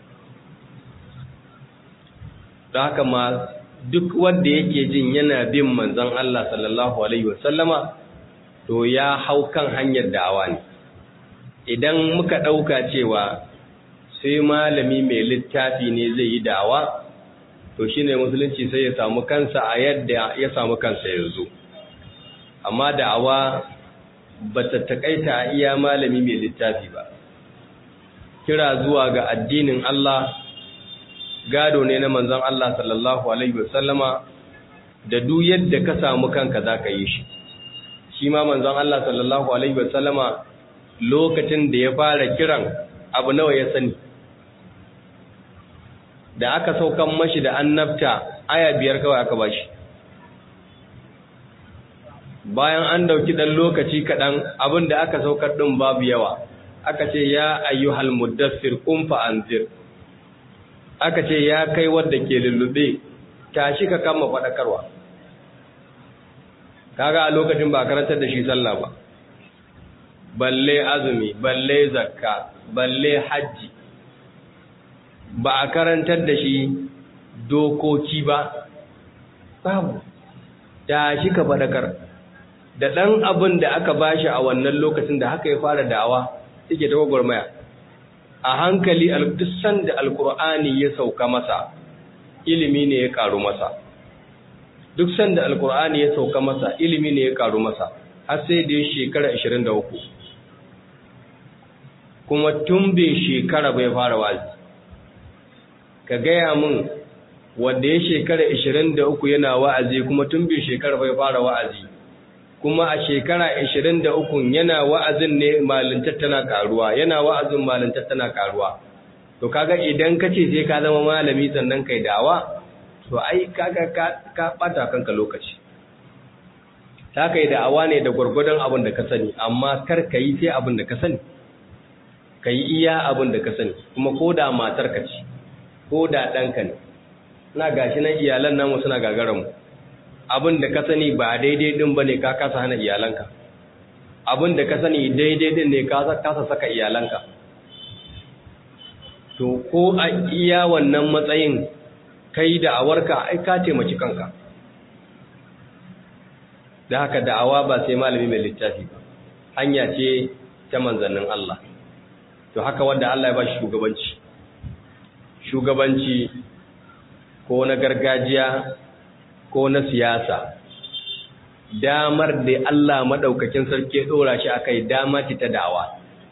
[SPEAKER 1] don haka ma duk wanda yake jin yana bin manzon Allah sallallahu alaihi wasallama to ya hau kan hanyar da'awa ne idan muka dauka cewa sai malami mai littafi ne zai yi da'awa to shine musulunci sai ya samu kansa a yadda ya samu kansa yanzu amma da'awa bata takaita a iya malami mai littafi ba kira zuwa ga addinin Allah gado ne na manzon Allah sallallahu alaihi wasallama da duk yadda ka samu kanka zaka yi shi shi ma manzon Allah sallallahu alaihi wasallama lokacin da ya fara kiran abu nawa ya sani da aka saukan mashi da annabta aya biyar kawai aka bashi bayan an dauki dan lokaci kadan abin da aka saukar din babu yawa aka ce ya ayyuhal muddassir qum fa anzir, aka ce ya kai wanda ke lullube tashi ka kama fadakarwa. Kaga a lokacin ba karantar da shi sallah ba, balle azumi, balle zakka, balle hajji, ba a karantar da shi dokoki ba, babu. Tashi ka fadakar. Da ɗan abin da aka bashi a wannan lokacin da haka ya fara da'awa yake ta gwagwarmaya, a hankali duk sanda alkur'ani ya sauka masa ilimi ne ya karu masa, duk sanda alkur'ani ya sauka masa ilimi ne ya karu masa, har sai da ya shekara ashirin da uku, kuma tun bai shekara bai fara wazi. Ka gaya min wanda ya shekara ashirin da uku yana wa'azi kuma tun bai shekara bai fara wa'azi, kuma a shekara ashirin da uku yana wa'azin ne malintar tana karuwa, yana wa'azin malintar tana karuwa. To kaga idan ka ce sai ka zama malami sannan kai dawa, to ai kaga ka, ka bata kanka lokaci. Ta kai da'awa ne da gwargwadon abin da ka sani, amma kar ka yi sai abin da ka sani, ka yi iya abin da ka sani, kuma ko da matar ka ce, ko da ɗanka ne. Na gashi nan iyalan namu suna gagaranmu. Abin da ka sani ba daidai din ba ne ka kasa hana iyalanka, abin da ka sani daidai din ne ka kasa saka iyalanka. To ko a iya wannan matsayin kai da'awarka ai ka taimaki kanka. Da haka da'awa ba sai malami mai littafi ba, hanya ce ta manzannin Allah. To haka wanda Allah ya ba shi shugabanci, shugabanci ko na gargajiya ko na siyasa, damar da Allah maɗaukakin sarki ya ɗora shi a kai dama ce ta da'awa,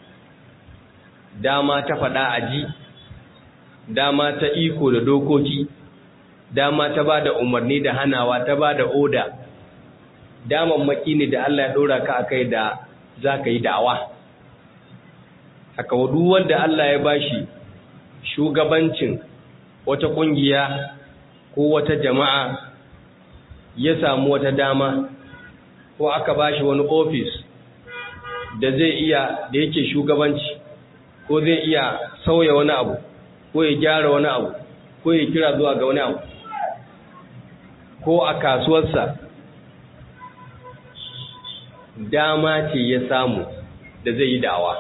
[SPEAKER 1] dama ta faɗa aji, dama ta iko da dokoki, dama ta ba da umarni da hanawa, ta ba da oda, damammaki ne da Allah ya ɗora ka a kai da za ka yi da'awa. Haka wadu wanda Allah ya ba shi shugabancin wata ƙungiya ko wata jama'a, ya samu wata dama ko aka bashi wani ofis da zai iya da yake shugabanci, ko zai iya sauya wani abu, ko ya gyara wani abu, ko ya kira zuwa ga wani abu, ko a kasuwarsa, dama ce ya samu da zai yi da'awa.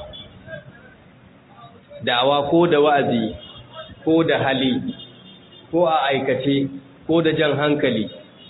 [SPEAKER 1] Da'awa ko da wa'azi, ko da hali, ko a aikace, ko da jan hankali.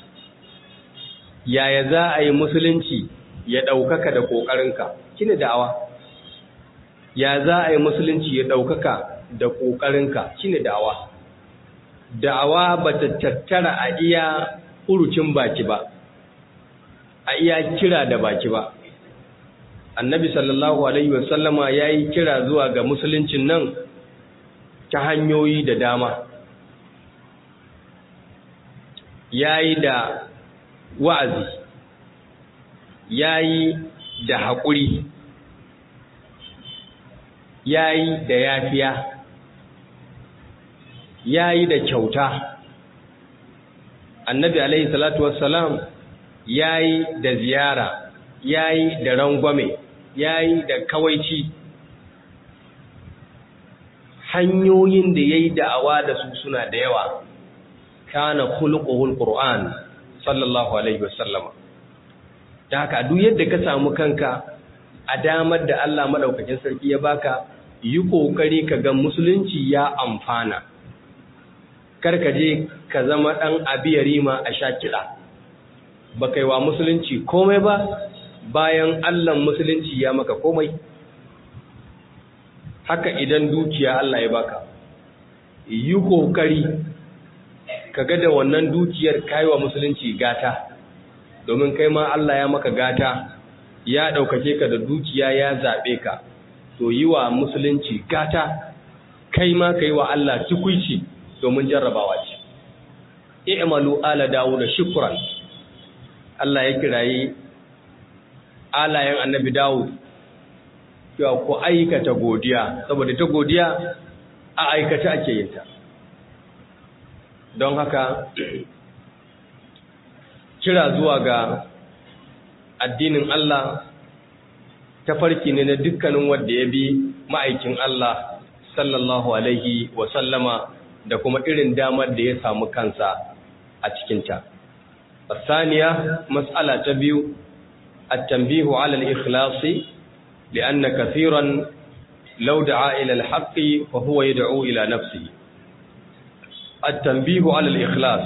[SPEAKER 1] Yaya za a yi musulunci ya ɗaukaka da ƙoƙarinka, shi ne da'awa. Ya za a yi musulunci ya ɗaukaka da ƙoƙarinka, shi ne da'awa. Da'awa ba ta tattara a iya furucin baki ba, a iya kira da baki ba. Annabi sallallahu Alaihi wasallama ya yi kira zuwa ga musuluncin nan ta hanyoyi da dama. Ya yi da wa'azi, ya yi da haƙuri, ya yi da yafiya, ya yi da kyauta. Annabi alaihi salatu wassalam ya yi da ziyara, ya yi da rangwame, ya yi da kawaici. Hanyoyin da ya yi da'awa da su suna da yawa. Kana khuluquhul Qur'an sallallahu alaihi wasallama. Da haka duk yadda ka samu kanka a damar da Allah madaukakin sarki ya baka, yi kokari ka ga musulunci ya amfana. Kar ka je ka zama dan abiyarima a shakila, ba kai wa musulunci komai ba bayan Allah musulunci ya maka komai. Haka idan dukiya Allah ya baka, yi kokari kaga da wannan dukiyar kaiwa musulunci gata, domin kai ma Allah ya maka gata, ya daukake ka da dukiya, ya zabe ka. To yi wa musulunci gata, kai ma kai wa Allah tukuici, domin jarrabawa ce. I'malu ala Dawud shukran. Allah ya kirayi alayen Annabi Dawud cewa ku aikata godiya, saboda ta godiya a aikata ake yin ta. Don haka kira zuwa ga addinin Allah tafarki ne na dukkanin wanda ya bi ma'aikin Allah sallallahu alaihi wa sallama da kuma irin damar da ya samu kansa a cikinta. Asaniya, mas'ala ta biyu, at-tanbihu 'ala al-ikhlasi li'anna kathiran law da'a ila al-haqqi fa huwa yad'u ila nafsihi. At-tanbihu 'ala al-ikhlas,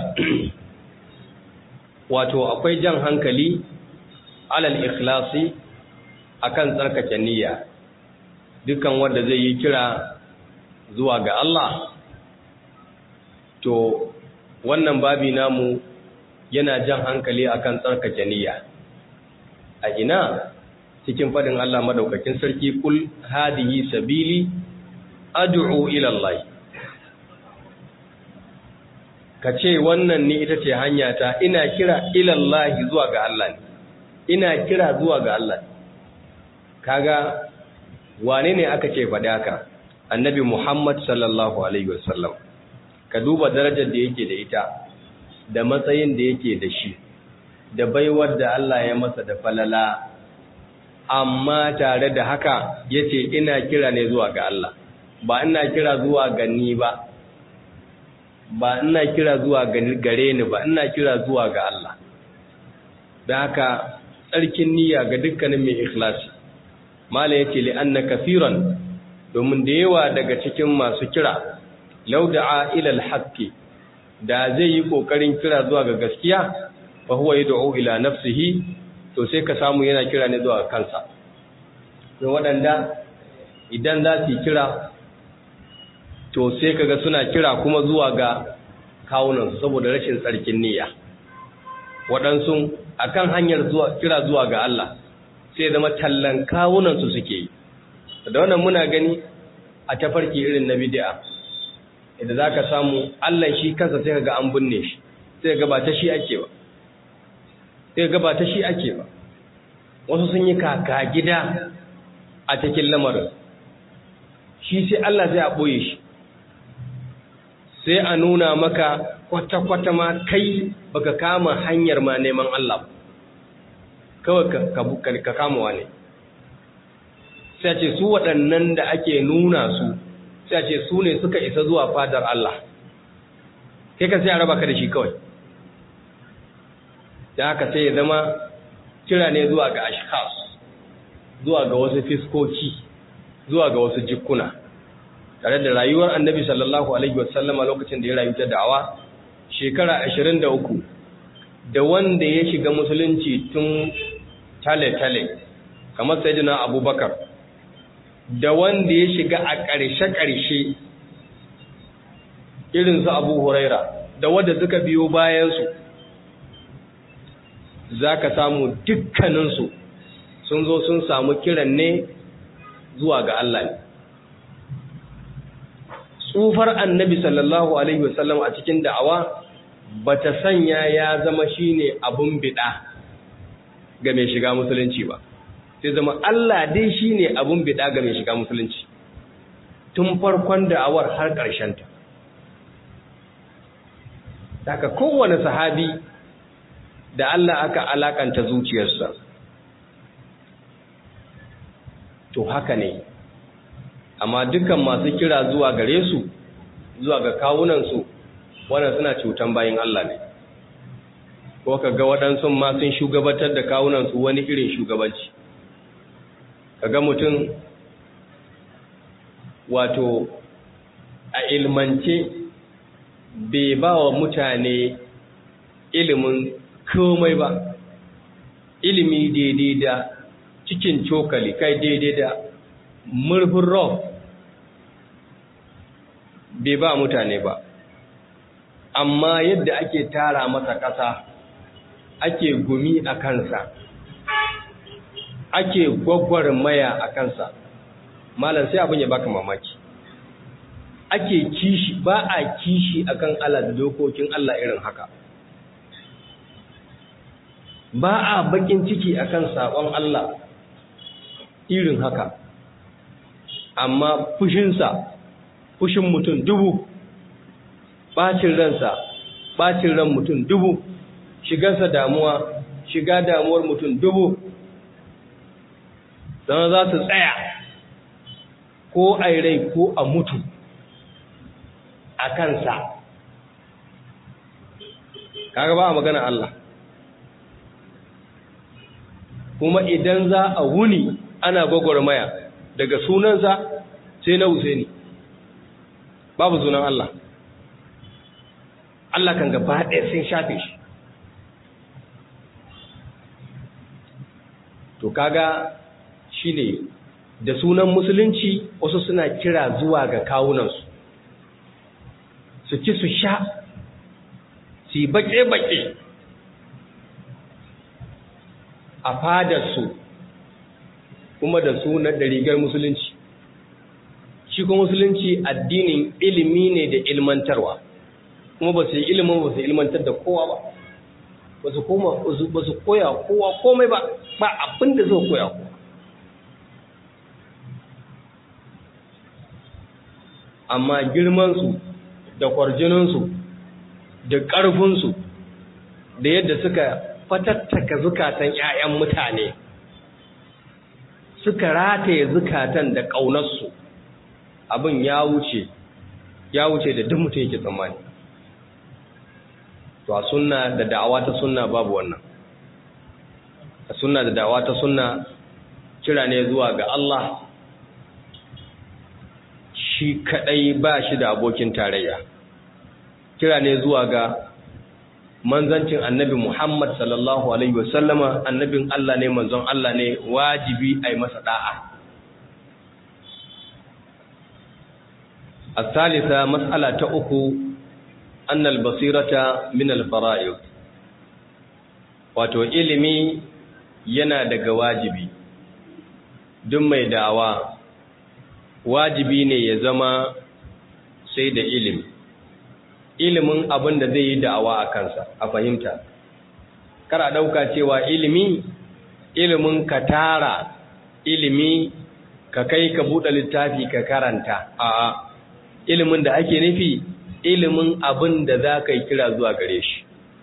[SPEAKER 1] wato akwai jan hankali 'ala al-ikhlasi akan tsarkake niyya. Dukan wanda zai yi kira zuwa ga Allah, to wannan babi namu yana jan hankali akan tsarkake niyya. A ina? Cikin fadin Allah madaukakin sarki, kul hadihi sabili ad'u ila Allah. Kace wannan ni ita ce hanyata, ina kira ila Allah, zuwa ga Allah. Ina kira zuwa ga Allah. Kaga wane ne aka ce faɗi haka? Annabi Muhammad sallallahu alaihi wasallam. Ka duba darajar da yake da ita, da matsayin da yake da shi, da baiwar da Allah ya masa da falala, amma tare da haka yace ina kira ne zuwa ga Allah. Ba ina kira zuwa ga ni ba, ba ina kira zuwa gare ni ba, ina kira zuwa ga Allah. Da haka tsarkin niyya ga dukkanin mai ikhlasi. Mala yace li anna kaseeran, domin da yawa daga cikin masu kira law da'a ila al-haqqi, da zai yi kokarin kira zuwa ga gaskiya, fa huwa yad'u ila nafsihi, to sai ka samu yana kira ne zuwa kansa. To wadanda idan za su kira, to sai kaga suna kira kuma zuwa ga kawunan saboda rashin tsarkin niyya. Waɗansu akan hanyar zuwa kira zuwa ga Allah sai zama tallan kawunan su suke yi. Da wannan muna gani a tafarki irin na bid'a, idan zaka samu Allah shi kansa sai kaga an binne shi, sai ga ba ta shi ake ba, sai ga ba ta shi ake ba. Wasu sun yi kaka gida a cikin lamarin, shi sai Allah zai a ɓoye shi, sai a nuna maka kwata-kwata ma kai baka kama hanyar ma neman Allah ba, kawai ka kama wane. Sai ce su waɗannan da ake nuna su, sai ce su ne suka isa zuwa fadar Allah, kai ka sai a raba ka da shi kawai. Da haka sai ya zama kira ne zuwa ga ashkhas, zuwa ga wasu fiskoki, zuwa ga wasu jikkuna. Tare da rayuwar Annabi sallallahu alaihi wasallama lokacin da ya rayu ta da'awa shekara ashirin da uku, da wanda ya shiga musulunci tun tale-tale kamar Sayyidina Abubakar, da wanda ya shiga a ƙarshe-ƙarshe irin su Abu Huraira, da wanda suka biyo bayansu, za ka samu dukkaninsu sun zo sun samu kiran ne zuwa ga Allah ne. Tsufar Annabi sallallahu alaihi wasallam a cikin da'awa ba ta sanya ya zama shine abun bida ga mai shiga musulunci ba, sai zama Allah dai shine abun bida ga mai shiga musulunci tun farkon da'awar har ƙarshen ta. Daga kowane sahabi da Allah aka alakanta zuciyarsa, to haka ne. Amma dukkan masu kira zuwa gare su, zuwa ga kawunansu, wannan suna cutan bayin Allah ne. Ko kaga waɗansu ma sun shugabatar da kawunansu wani irin shugabanci. Kaga mutum wato a ilmance bai ba wa mutane ilimin komai ba, ilimi daidai da cikin cokali, kai daidai da murfin rof bai ba mutane ba. Amma yadda ake tara masa ƙasa, ake gumi a kansa, ake gwagwarmaya a kansa, malam sai abin ya baka mamaki. Ake kishi, ba a kishi akan Allah da dokokin Allah irin haka. Ba a bakin ciki akan saƙon Allah irin haka. Amma fushinsa, fushin mutum dubu, ɓacin ransa, ɓacin ran mutum dubu, shigarsa damuwa, shiga damuwar mutum dubu, don za su tsaya ko a rai ko a mutu a kansa, kaga ba a magana Allah. Kuma idan za a wuni ana gwagwarmaya daga sunansa sai na Husaini, babu sunan Allah. Allah kan gaba ɗaya sun shafe shi. To kaga shi ne da sunan musulunci wasu suna kira zuwa ga kawunansu, su ci su sha, su yi baƙe-baƙe a fadarsu kuma da sunan da rigar musulunci. Shi kuma musulunci addinin ilimi ne da ilmantarwa, kuma ba su yi ilimin ba su ilmantar da kowa ba, ba su koya kowa komai ba, ba abin da zai koya kowa. Amma girmansu da kwarjininsu da ƙarfinsu da yadda suka fatattaka zukatan ‘ya'yan mutane, suka rataye zukatan da ƙaunarsu, abin ya wuce ya wuce da duk mutum yake tsammani. To a sunna da da'awa ta sunna babu wannan. A sunna da da'awa ta sunna kira ne zuwa ga Allah shi kadai, ba shi da abokin tarayya. Kira ne zuwa ga manzancin annabi Muhammad sallallahu alaihi wasallama, annabin Allah ne, manzon Allah ne, wajibi a yi masa da'a. الثالثة مسألة أخو أن البصيرة من الفرائض. wato ilimi yana daga wajibi. Duk mai da'awa wajibi ne ya zama sai da ilimi, ilimin abin da zai yi da'awa a kansa, a fahimta. Kar a ɗauka cewa ilimi ilimin ka tara ilimi ka kai ka buɗe littafi ka karanta. A'a, ilimin da ake nufi ilimin abin da za ka yi kira zuwa gare shi.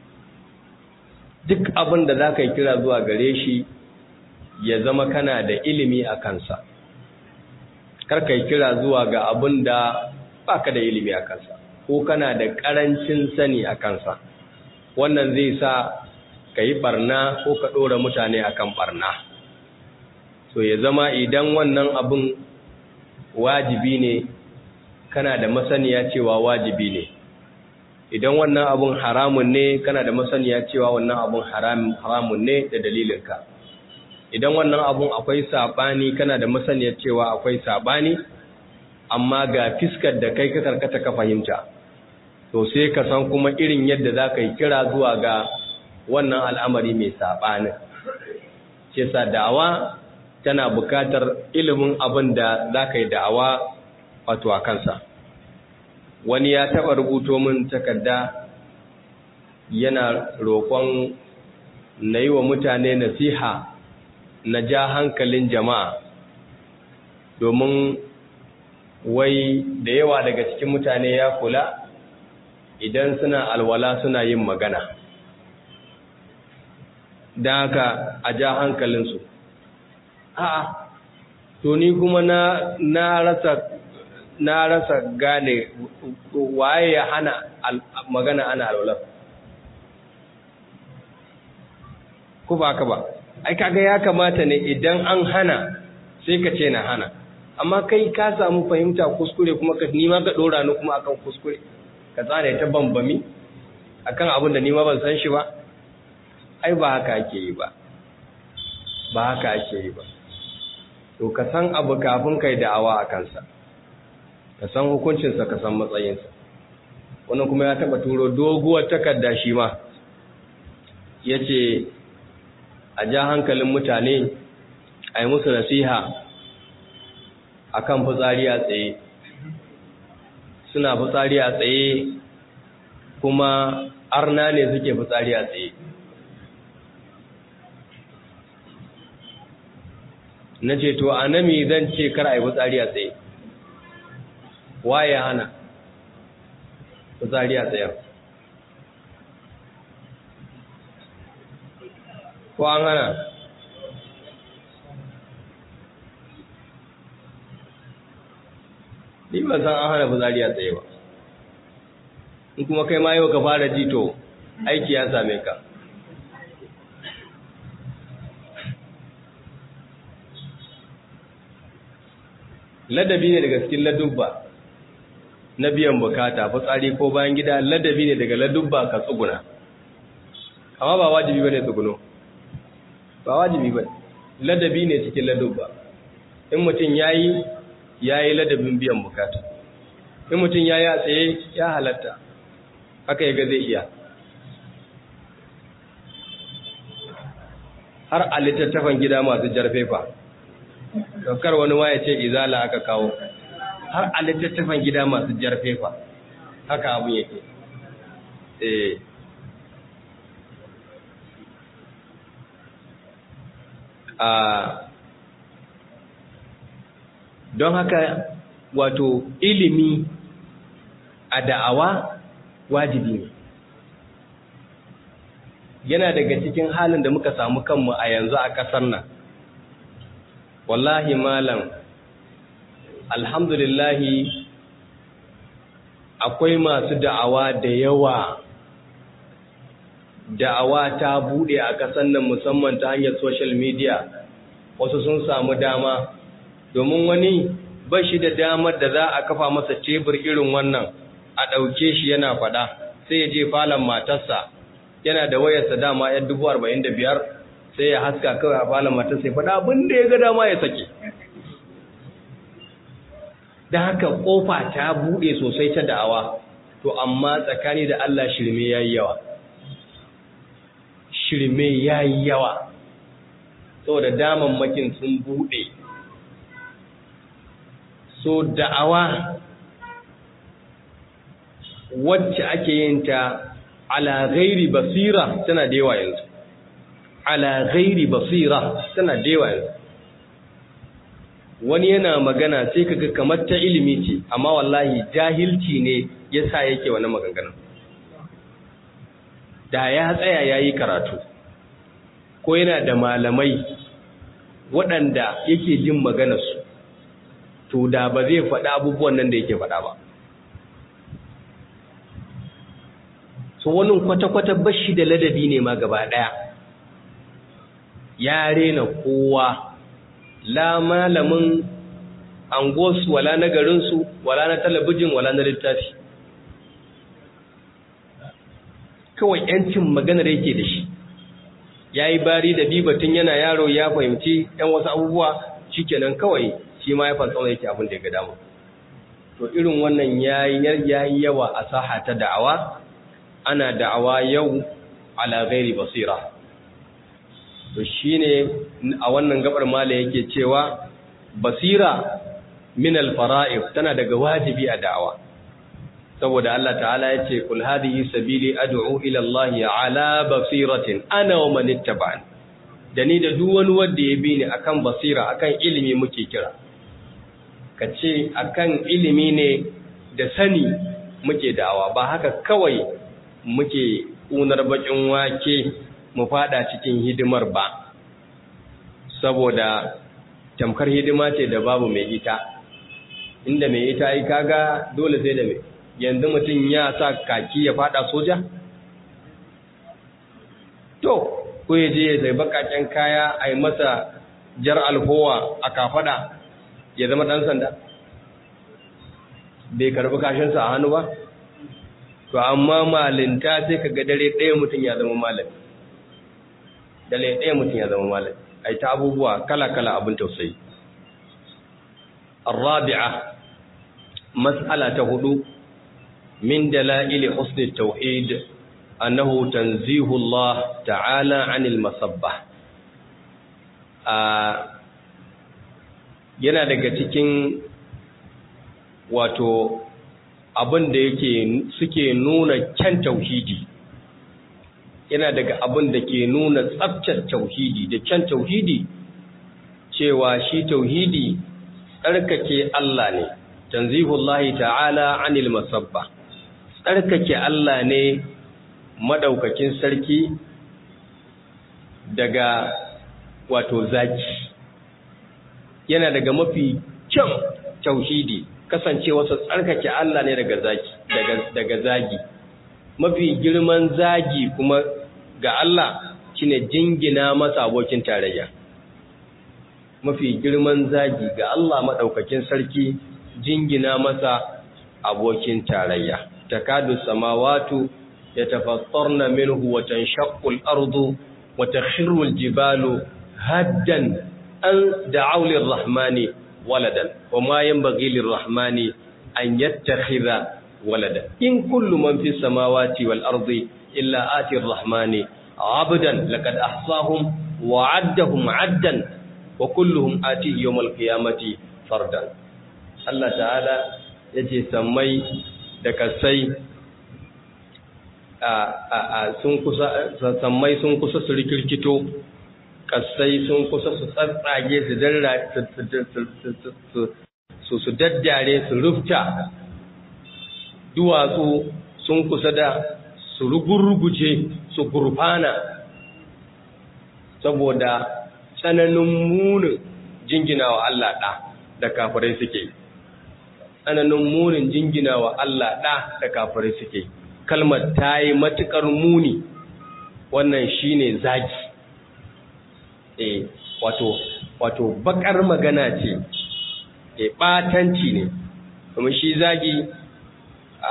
[SPEAKER 1] Duk abin da za ka yi kira zuwa gare shi ya zama kana da ilimi a kansa. Kar ka yi kira zuwa ga abin da ba ka da ilimi a kansa, ko kana da ƙarancin sani a kansa. Wannan zai sa ka yi ɓarna ko ka ɗora mutane a kan ɓarna. So ya zama idan wannan abin wajibi ne, kana da masaniya cewa wajibi ne. Idan wannan abun haramun ne, kana da masaniya cewa wannan abun haramun ne da dalilinka. Idan wannan abun akwai sabani, kana da masaniya cewa akwai sabani, amma ga fiskar da kai ka karkata ka fahimta. To sai ka san kuma irin yadda za ka yi kira zuwa ga wannan al'amari mai sabani. Ce sa da'awa tana bukatar ilimin abin da za ka yi da'awa wato a kansa. Wani ya taɓa rubuto min takarda yana roƙon na yi wa mutane nasiha, na ja hankalin jama'a, domin wai da yawa daga cikin mutane ya kula idan suna alwala suna yin magana. Don haka a ja hankalinsu. A'a, to ni kuma na, na rasa na rasa gane waye ya hana magana ana alwala. Ku ba ka ba, ai kaga ya kamata ne idan an hana sai ka ce na hana, amma kai ka samu fahimta kuskure kuma ka nima ka dora ni kuma akan kuskure, ka tsane ta bambami akan abin da nima ban san shi ba. Ai ba haka ake yi ba, ba haka ake yi ba. To ka san abu kafin kai da'awa a kansa, ka san hukuncinsa, ka san matsayinsa. Wannan kuma ya taba turo doguwar takarda shi ma, ya ce a ja hankalin mutane a yi musu nasiha a kan fitsari a tsaye. Suna fitsari a tsaye kuma arna ne suke fitsari a tsaye. Na ce to a nami zan ce kar a yi fitsari a tsaye, waye hana fitsari a tsaye? Ko an hana? ni ban san an hana fitsari a tsaye ba, in kuma kai ma yau ka fara ji to aiki ya same ka. Ladabi ne daga cikin ladubba na biyan bukata, fitsari ko bayan gida ladabi ne daga ladubba ka tsuguna, amma ba wajibi bane tsuguno, ba wajibi bane, ladabi ne cikin ladubba. In mutum yayi yayi ladabin biyan bukata, in mutum yayi a tsaye ya halatta, haka yaga zai iya. Har a littattafan gida masu jarfefa, daukar wani ma ya ce izala aka kawo, har a littattafan gida masu jarfefa haka abin yake. eh a don haka wato ilimi a da'awa wajibi ne. Yana daga cikin halin da muka samu kanmu a yanzu a ƙasar nan. Wallahi malam, alhamdulillahi akwai masu da'awa da yawa. Da'awa ta bude a ƙasar nan musamman ta hanyar social media. Wasu sun samu dama, domin wani ba shi da damar da za a kafa masa tebur irin wannan a ɗauke shi yana faɗa, sai ya je falon matarsa, yana da wayarsa dama yan dubu arba'in da biyar, sai ya haska kawai a falon matarsa ya faɗa abin da ya ga dama ya sake. Da haka ƙofa ta buɗe sosai ta da'awa, to amma tsakani da Allah shirme ya yi yawa. Shirme ya yi yawa, saboda damammakin sun buɗe. So da'awa wacce ake yin ta ala ghairi basira tana da yawa yanzu. Ala ghairi basira tana da yawa yanzu. Wani yana magana sai kaga kamar ta ilimi ce, amma wallahi jahilci ne yasa yake wannan maganganun. Da ya tsaya yayi karatu, ko yana da malamai waɗanda yake jin maganarsu, to da ba zai faɗa abubuwan nan da yake faɗa ba. So wani kwata-kwata bashi da ladabi ne ma gaba ɗaya, ya rena kowa, la malamin angosu wala na garinsu wala na talabijin wala na littafi. Kawai ‘yancin maganar yake da shi, ya yi bari da bibatun yana yaro ya fahimci ‘yan wasu abubuwa shi kenan kawai shi ma ya fantsama yake abin da ya ga damu. To irin wannan ya yi yawa a saha ta da'awa, ana da'awa yau ala ghairi basira. To shi ne a wannan gabar mala yake cewa basira min al-fara'id tana daga wajibi a da'awa. Saboda Allah ta'ala ya ce kul hadhihi sabili ad'u ila Allah ala basiratin ana wa man ittaba'ani. Da ni da duk wani wanda ya bi ni akan basira, akan ilimi muke kira. Kace akan ilimi ne da sani muke da'awa, ba haka kawai muke unar bakin wake mu fada cikin hidimar ba. Saboda tamkar hidima ce da babu mai ita. Inda mai ita ai kaga dole sai da mai. Yanzu mutum ya sa kaki ya fada soja? To, ko ya je ya sai bakaken kaya a yi masa jar alfowa a kafada ya zama ɗan sanda? Bai karɓi kashinsa a hannu ba? To, amma malinta sai ka ga dare ɗaya mutum ya zama malami. Dare ɗaya mutum ya zama malami. Ai ta abubuwa kala-kala abin tausayi. Ar-rabi'a, mas'ala ta hudu, من دلائل حسن التوحيد أنه تنزيه الله تعالى عن المصبة. yana daga cikin wato abin da yake suke nuna kyan tauhidi, yana daga abin da ke nuna tsabtar tauhidi da kyan tauhidi, cewa shi tauhidi tsarkake Allah ne, tanzihullahi ta'ala anil masabba, tsarkake Allah ne madaukakin sarki daga wato zaki. Yana daga mafi kyan tauhidi kasancewarsa tsarkake Allah ne daga zagi daga daga zagi mafi girman zagi kuma ga Allah shine jingina masa abokin tarayya. Mafi girman zagi ga Allah madaukakin sarki jingina masa abokin tarayya. takadu samawatu yatafattarna minhu wa tanshaqqu al-ardu wa takhirru al-jibalu haddan an da'u lir-rahmani waladan wa ma yanbaghi lir-rahmani an yattakhidha walada in kullu man fis samawati wal ardi illa ati ar-rahmani 'abdan laqad ahsahum wa 'addahum 'addan wa kulluhum ati yawm al-qiyamati fardan. Allah ta'ala yace sammai da kasai a a a sun kusa sammai sun kusa su rikirkito, kasai sun kusa su tsatsage su darra su su daddare su rufta, duwatsu sun kusa da su rugurguje su gurfana saboda tsananin munin jinginawa Allah ɗa da kafirai suke. tsananin munin jinginawa Allah ɗa da kafirai suke. Kalmar ta yi matuƙar muni, wannan shine zagi. E, wato, wato bakar magana ce, e, ɓatanci ne, kuma shi zagi a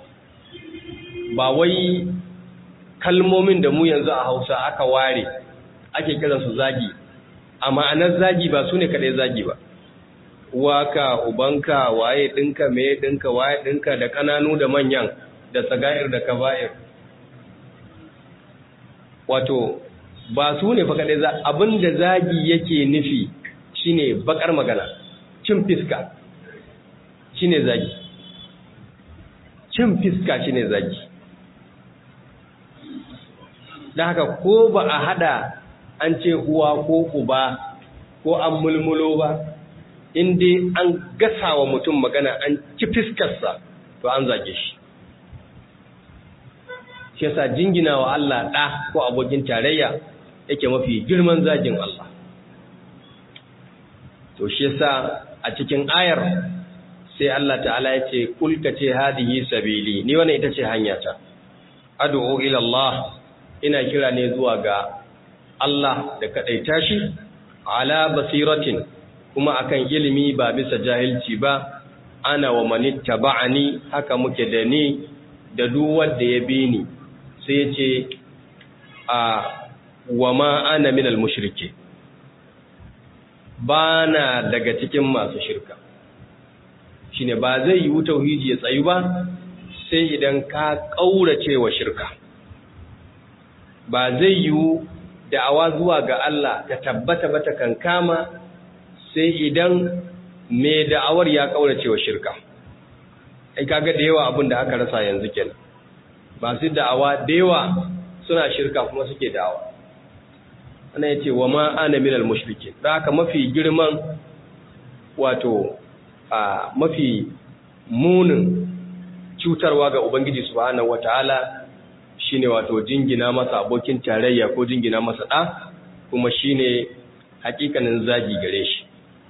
[SPEAKER 1] ba wai kalmomin da mu yanzu a Hausa aka ware ake kiransu zagi, a ma'anar zagi ba su ne kaɗai zagi ba. Waka, ubanka, waye ɗinka, me ɗinka, waye ɗinka da ƙananu da manyan, da saga'ir da kaba'ir. Wato, ba su ne fa kaɗai za, abin da zagi yake nufi shine bakar magana, cin fiska shine zagi. Cin fiska shine zagi. Da haka ko ba a hada an ce uwa ko uba ko an mulmulo ba, in dai an gasa wa mutum magana an ci fiskarsa to an zage shi. Shi yasa jingina wa Allah ɗa ko abokin tarayya yake mafi girman zagin Allah. To shi yasa a cikin ayar sai Allah ta'ala ya ce kulka ce hadihi sabili, ni wannan ita ce hanyata, ad'u ila Allah, ina kira ne zuwa ga Allah da kadaita shi, ala basiratin, kuma akan ilimi ba bisa jahilci ba, ana wa manittaba'ani, haka muke da ni da duk wanda ya bi ni. Sai ce a wa ma ana minal mushriki, bana daga cikin masu shirka. Shine ba zai yi tauhidi ya tsayu ba sai idan ka kaurace wa shirka. Ba zai yi da'awa zuwa ga Allah ta tabbata ba ta kankama sai idan mai da'awar ya kaurace wa shirka. Ai kaga da yawa abin da aka rasa yanzu kenan. Ba su da'awa da yawa suna shirka kuma suke da'awa. Ana yace wa ma ana minal mushrikin. Da haka mafi girman wato a mafi munin cutarwa ga Ubangiji subhanahu wataala shine wato jingina masa abokin tarayya ko jingina masa da, kuma shine hakikanin zagi gare shi.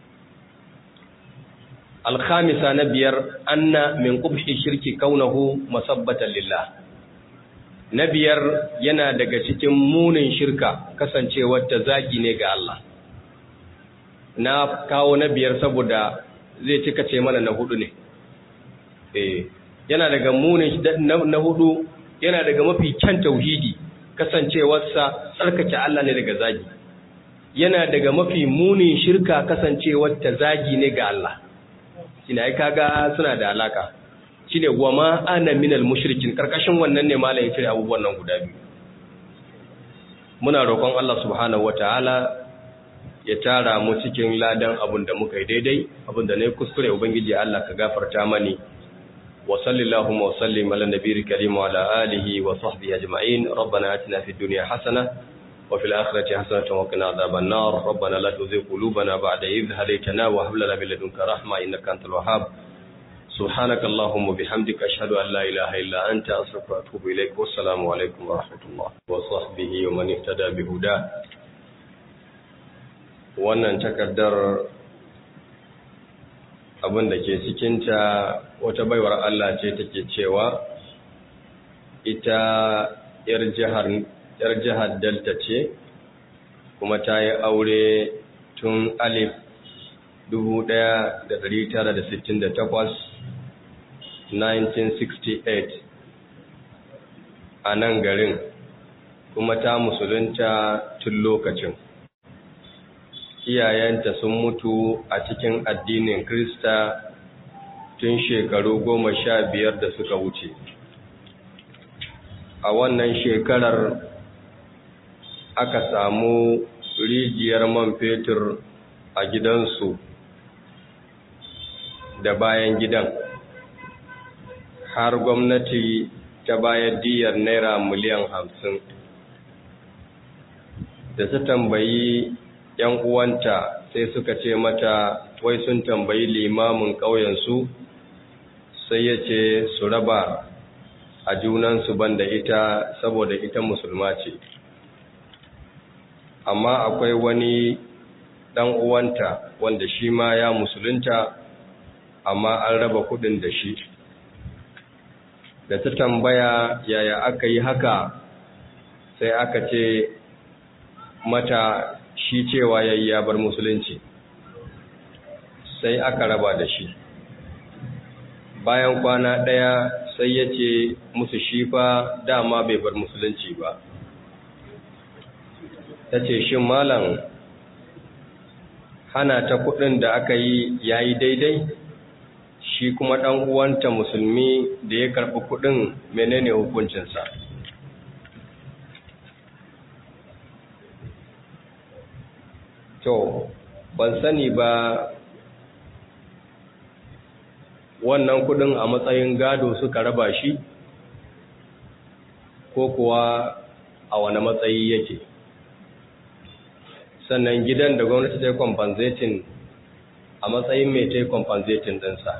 [SPEAKER 1] Al-khamisa na biyar anna min qubhi shirki kaunahu masabbatan lillah. Na biyar yana daga cikin munin shirka kasancewar ta zagi ne ga Allah. Na kawo na biyar saboda zai cika ce mana na hudu ne. Eh, yana daga munin na hudu, yana daga mafi kyan tauhidi kasancewarsa tsarkake Allah ne daga zagi. Yana daga mafi munin shirka kasancewar ta zagi ne ga Allah. Shine ai kaga suna da alaka. Shine wa ma ana minal mushrikin, karkashin wannan ne malam ya cire abubuwan nan guda biyu. Muna roƙon Allah subhanahu wataala ya tara mu cikin ladan abin da muka yi daidai, abin da na yi kuskure Ubangiji Allah ka gafarta mani. Wa sallallahu wa sallim ala nabiyil karim wa ala alihi wa sahbihi ajma'in. Rabbana atina fid dunya hasana wa fil akhirati hasanatan wa qina adhaban nar. Rabbana la tuzigh qulubana ba'da idh hadaytana wa hab lana min ladunka rahma innaka antal wahhab. Subhanakallahumma bihamdika ashhadu an la ilaha illa anta astaghfiruka wa atubu ilaik. Wassalamu alaikum wa rahmatullahi wa sahbihi wa man ihtada bi huda. Wannan takardar abin da ke cikinta wata baiwar Allah ce take cewa ita yar jihar yar jihar Delta ce kuma ta yi aure tun alif dubu ɗaya da ɗari tara da sittin da takwas nineteen sixty-eight a nan garin kuma ta musulunta tun lokacin. Iyayenta sun mutu a cikin addinin Krista tun shekaru goma sha biyar da suka wuce. A wannan shekarar aka samu rijiyar man fetur a gidansu da bayan gidan, har gwamnati ta bayar diyar naira miliyan hamsin. Da su tambayi ‘yan uwanta sai suka ce mata wai sun tambayi limamin ƙauyensu, sai ya ce su raba a junansu banda ita saboda ita musulma ce. Amma akwai wani ɗan uwanta wanda shi ma ya musulunta, amma an raba kuɗin da shi. Da ta tambaya yaya aka yi haka, sai aka ce mata shi cewa yayi ya bar musulunci, sai aka raba da shi. Bayan kwana ɗaya sai ya ce musu shi fa dama bai bar musulunci ba. Ta ce shin malam hana ta kuɗin da aka yi yayi daidai? Shi kuma ɗan uwanta musulmi da ya karɓi kuɗin menene hukuncinsa? To, ban sani ba wannan kuɗin a matsayin gado suka raba shi ko kuwa a wani matsayi yake. Sannan gidan da gwamnati ta yi compensating a matsayin mai ta yi compensating ɗinsa.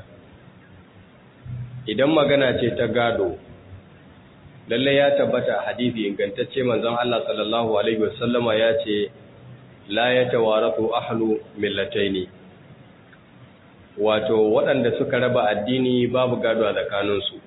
[SPEAKER 1] Idan magana ce ta gado, lallai ya tabbata a hadisi ingantacce manzon Allah sallallahu alaihi wasallama ya ce la yatawarathu ahlu millataini, wato waɗanda suka raba addini babu gado a tsakaninsu.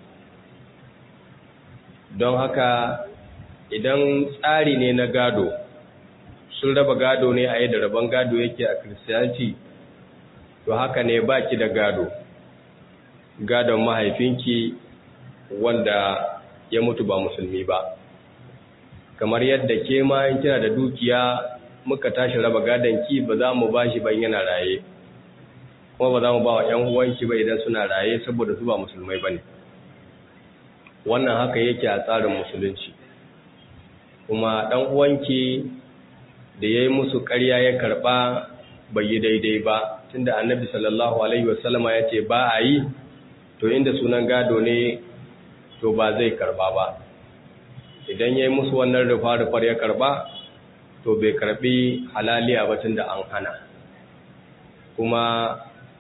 [SPEAKER 1] Don haka idan tsari ne na gado, sun raba gado ne a yadda rabon gado yake a Christianity, to haka ne baki da gado. Gadon mahaifinki wanda ya mutu ba musulmi ba. Kamar yadda ke ma in kina da dukiya muka tashi raba gadon ki ba za mu bashi ban yana raye, kuma ba za mu ba wa ‘yan uwanki ba idan suna raye saboda su ba musulmai ba ne. Wannan haka yake a tsarin musulunci. Kuma ɗan uwanki da ya yi musu ƙarya ya karɓa bai yi daidai ba, tunda annabi sallallahu alaihi wasallama ya ce ba a yi, to inda sunan gado ne to ba zai karɓa ba. Idan ya yi musu wannan rufa-rufar ya karɓa, to bai karɓi halaliya ba tunda an hana. Kuma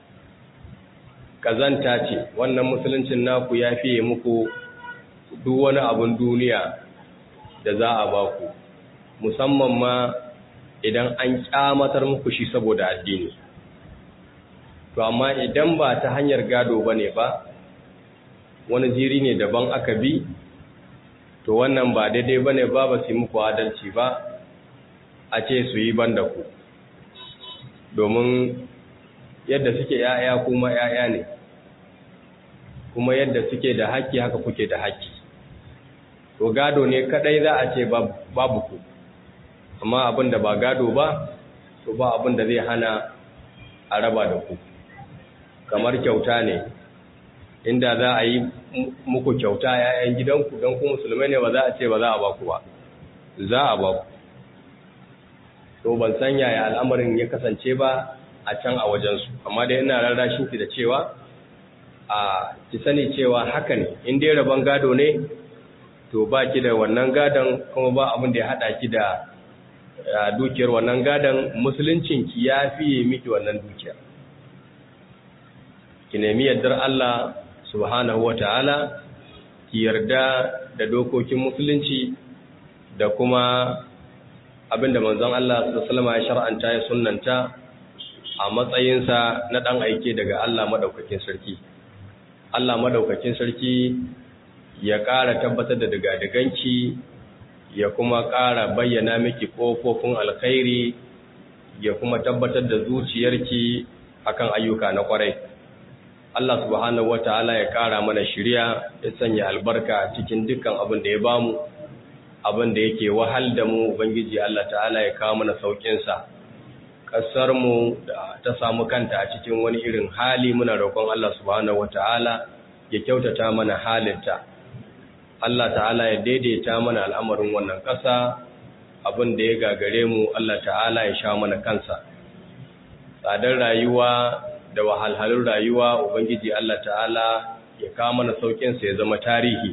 [SPEAKER 1] kazanta ce, wannan musuluncin naku ya fiye muku duk wani abin duniya da za a ba ku, musamman ma idan an kyamatar muku shi saboda addini. To amma idan ba ta hanyar gado bane ba, wani jiri ne daban aka bi, to wannan ba daidai bane ba ba su muku adalci ba a ce su yi banda ku, domin yadda suke ‘ya'ya kuma ‘ya'ya ne, kuma yadda suke da haƙƙi haka kuke da haƙƙi. To gado ne kaɗai za a ce babu ku, amma abin da ba gado ba, to ba abin da zai hana a raba da ku. Kamar kyauta ne, inda za a yi muku kyauta ‘ya'yan gidanku don ku musulmai ne ba za a ce ba za a ba ku ba, za a ba ku. To ban san yaya al'amarin ya kasance ba a can a wajensu, amma dai ina rarrashin ki da cewa a ki sani cewa haka ne, in dai rabon gado ne to ba ki da wannan gadon, kuma ba abin da ya haɗa ki da dukiyar wannan gadon. Musuluncinki ya fiye miki wannan dukiyar. Ki nemi yardar Allah subhanahu wa ta'ala, ki yarda da dokokin musulunci da kuma abinda manzon Allah sallallahu alaihi wasallam ya shar'anta ya sunnanta a matsayinsa na ɗan aike daga Allah maɗaukakin sarki. Allah maɗaukakin sarki ya ƙara tabbatar da digadiganki, ya kuma ƙara bayyana miki ƙofofin alkhairi, ya kuma tabbatar da zuciyarki akan ayyuka na ƙwarai. Allah subhanahu wata'ala ya ƙara mana shiriya, ya sanya albarka cikin dukkan abin da ya bamu, abin da yake wahal da mu Ubangiji Allah ta'ala ya kawo mana sauƙinsa. Ƙasarmu da ta samu kanta a cikin wani irin hali, muna roƙon Allah subhanahu wata'ala ya kyautata mana halinta. Allah ta'ala ya daidaita mana al'amarin wannan ƙasa, abin da ya gagare mu Allah ta'ala ya sha mana kansa. Tsadar rayuwa da wahalhalun rayuwa Ubangiji Allah ta'ala ya kawo mana sauƙinsa ya zama tarihi.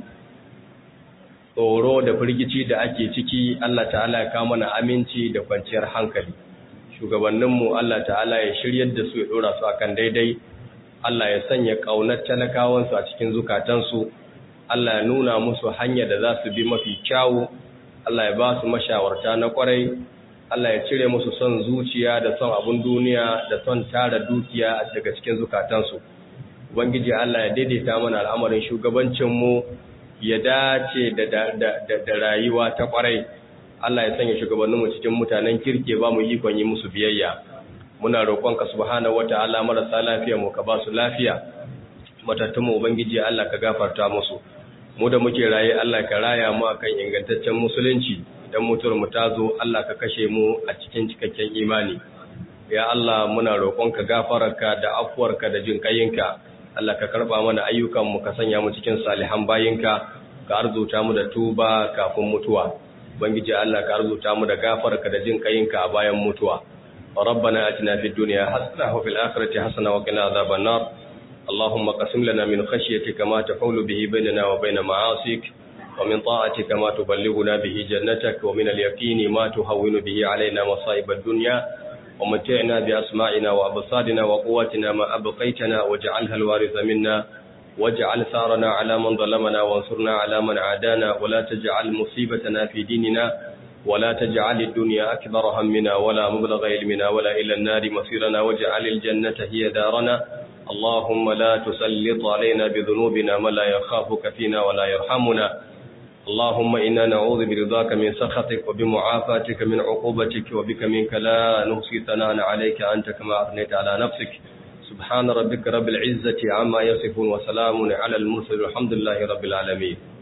[SPEAKER 1] Tsoro da firgici da ake ciki Allah ta'ala ya kawo mana aminci da kwanciyar hankali. Shugabanninmu Allah ta'ala ya shiryar da su ya ɗora su akan daidai. Allah ya sanya ƙaunar talakawansu a cikin zukatansu. Allah ya nuna musu hanya da za su bi mafi kyawu. Allah ya ba su mashawarta na ƙwarai. Allah ya cire musu son zuciya da son abun duniya da son tara dukiya daga cikin zukatansu. Ubangiji Allah ya daidaita mana al'amarin shugabancinmu ya dace da, da, da, da, da rayuwa ta ƙwarai. Allah ya sanya shugabanninmu cikin mutanen kirke ba mu ikon yi musu biyayya. Muna roƙonka subhanahu wata'ala marasa lafiya mu ka ba su lafiya. Matattunmu Ubangiji Allah ka gafarta musu. Mu da muke raye Allah ka raya mu akan ingantaccen musulunci. Idan mutuwar mu ta zo Allah ka kashe mu a cikin cikakken imani. Ya Allah muna roƙonka gafararka da afuwarka da jin kayinka. Allah ka karba mana ayyukan mu ka sanya mu cikin salihan bayinka. Ka arzuta mu da tuba kafin mutuwa. Ubangiji Allah ka arzuta mu da gafararka da jin kayinka a bayan mutuwa. ربنا آتنا في الدنيا حسنة وفي الآخرة حسنة وقنا عذاب النار. اللهم قسم لنا من خشيتك ما تحول به بيننا وبين معاصيك، ومن طاعتك ما تبلغنا به جنتك، ومن اليقين ما تهون به علينا مصائب الدنيا، ومتعنا بأسماعنا وأبصارنا وقواتنا ما أبقيتنا، واجعلها الوارث منا، واجعل ثارنا على من ظلمنا، وانصرنا على من عادانا، ولا تجعل مصيبتنا في ديننا، ولا تجعل الدنيا أكبر همنا ولا مبلغ علمنا ولا إلى النار مصيرنا، واجعل الجنة هي دارنا. اللهم لا تسلط علينا بذنوبنا من لا يخافك فينا ولا يرحمنا. اللهم إنا نعوذ برضاك من سخطك وبمعافاتك من عقوبتك، وبك منك لا نحصي ثناء عليك أنت كما أثنيت على نفسك. سبحان ربك رب العزة عما يصفون، وسلام على المرسلين، والحمد لله رب العالمين.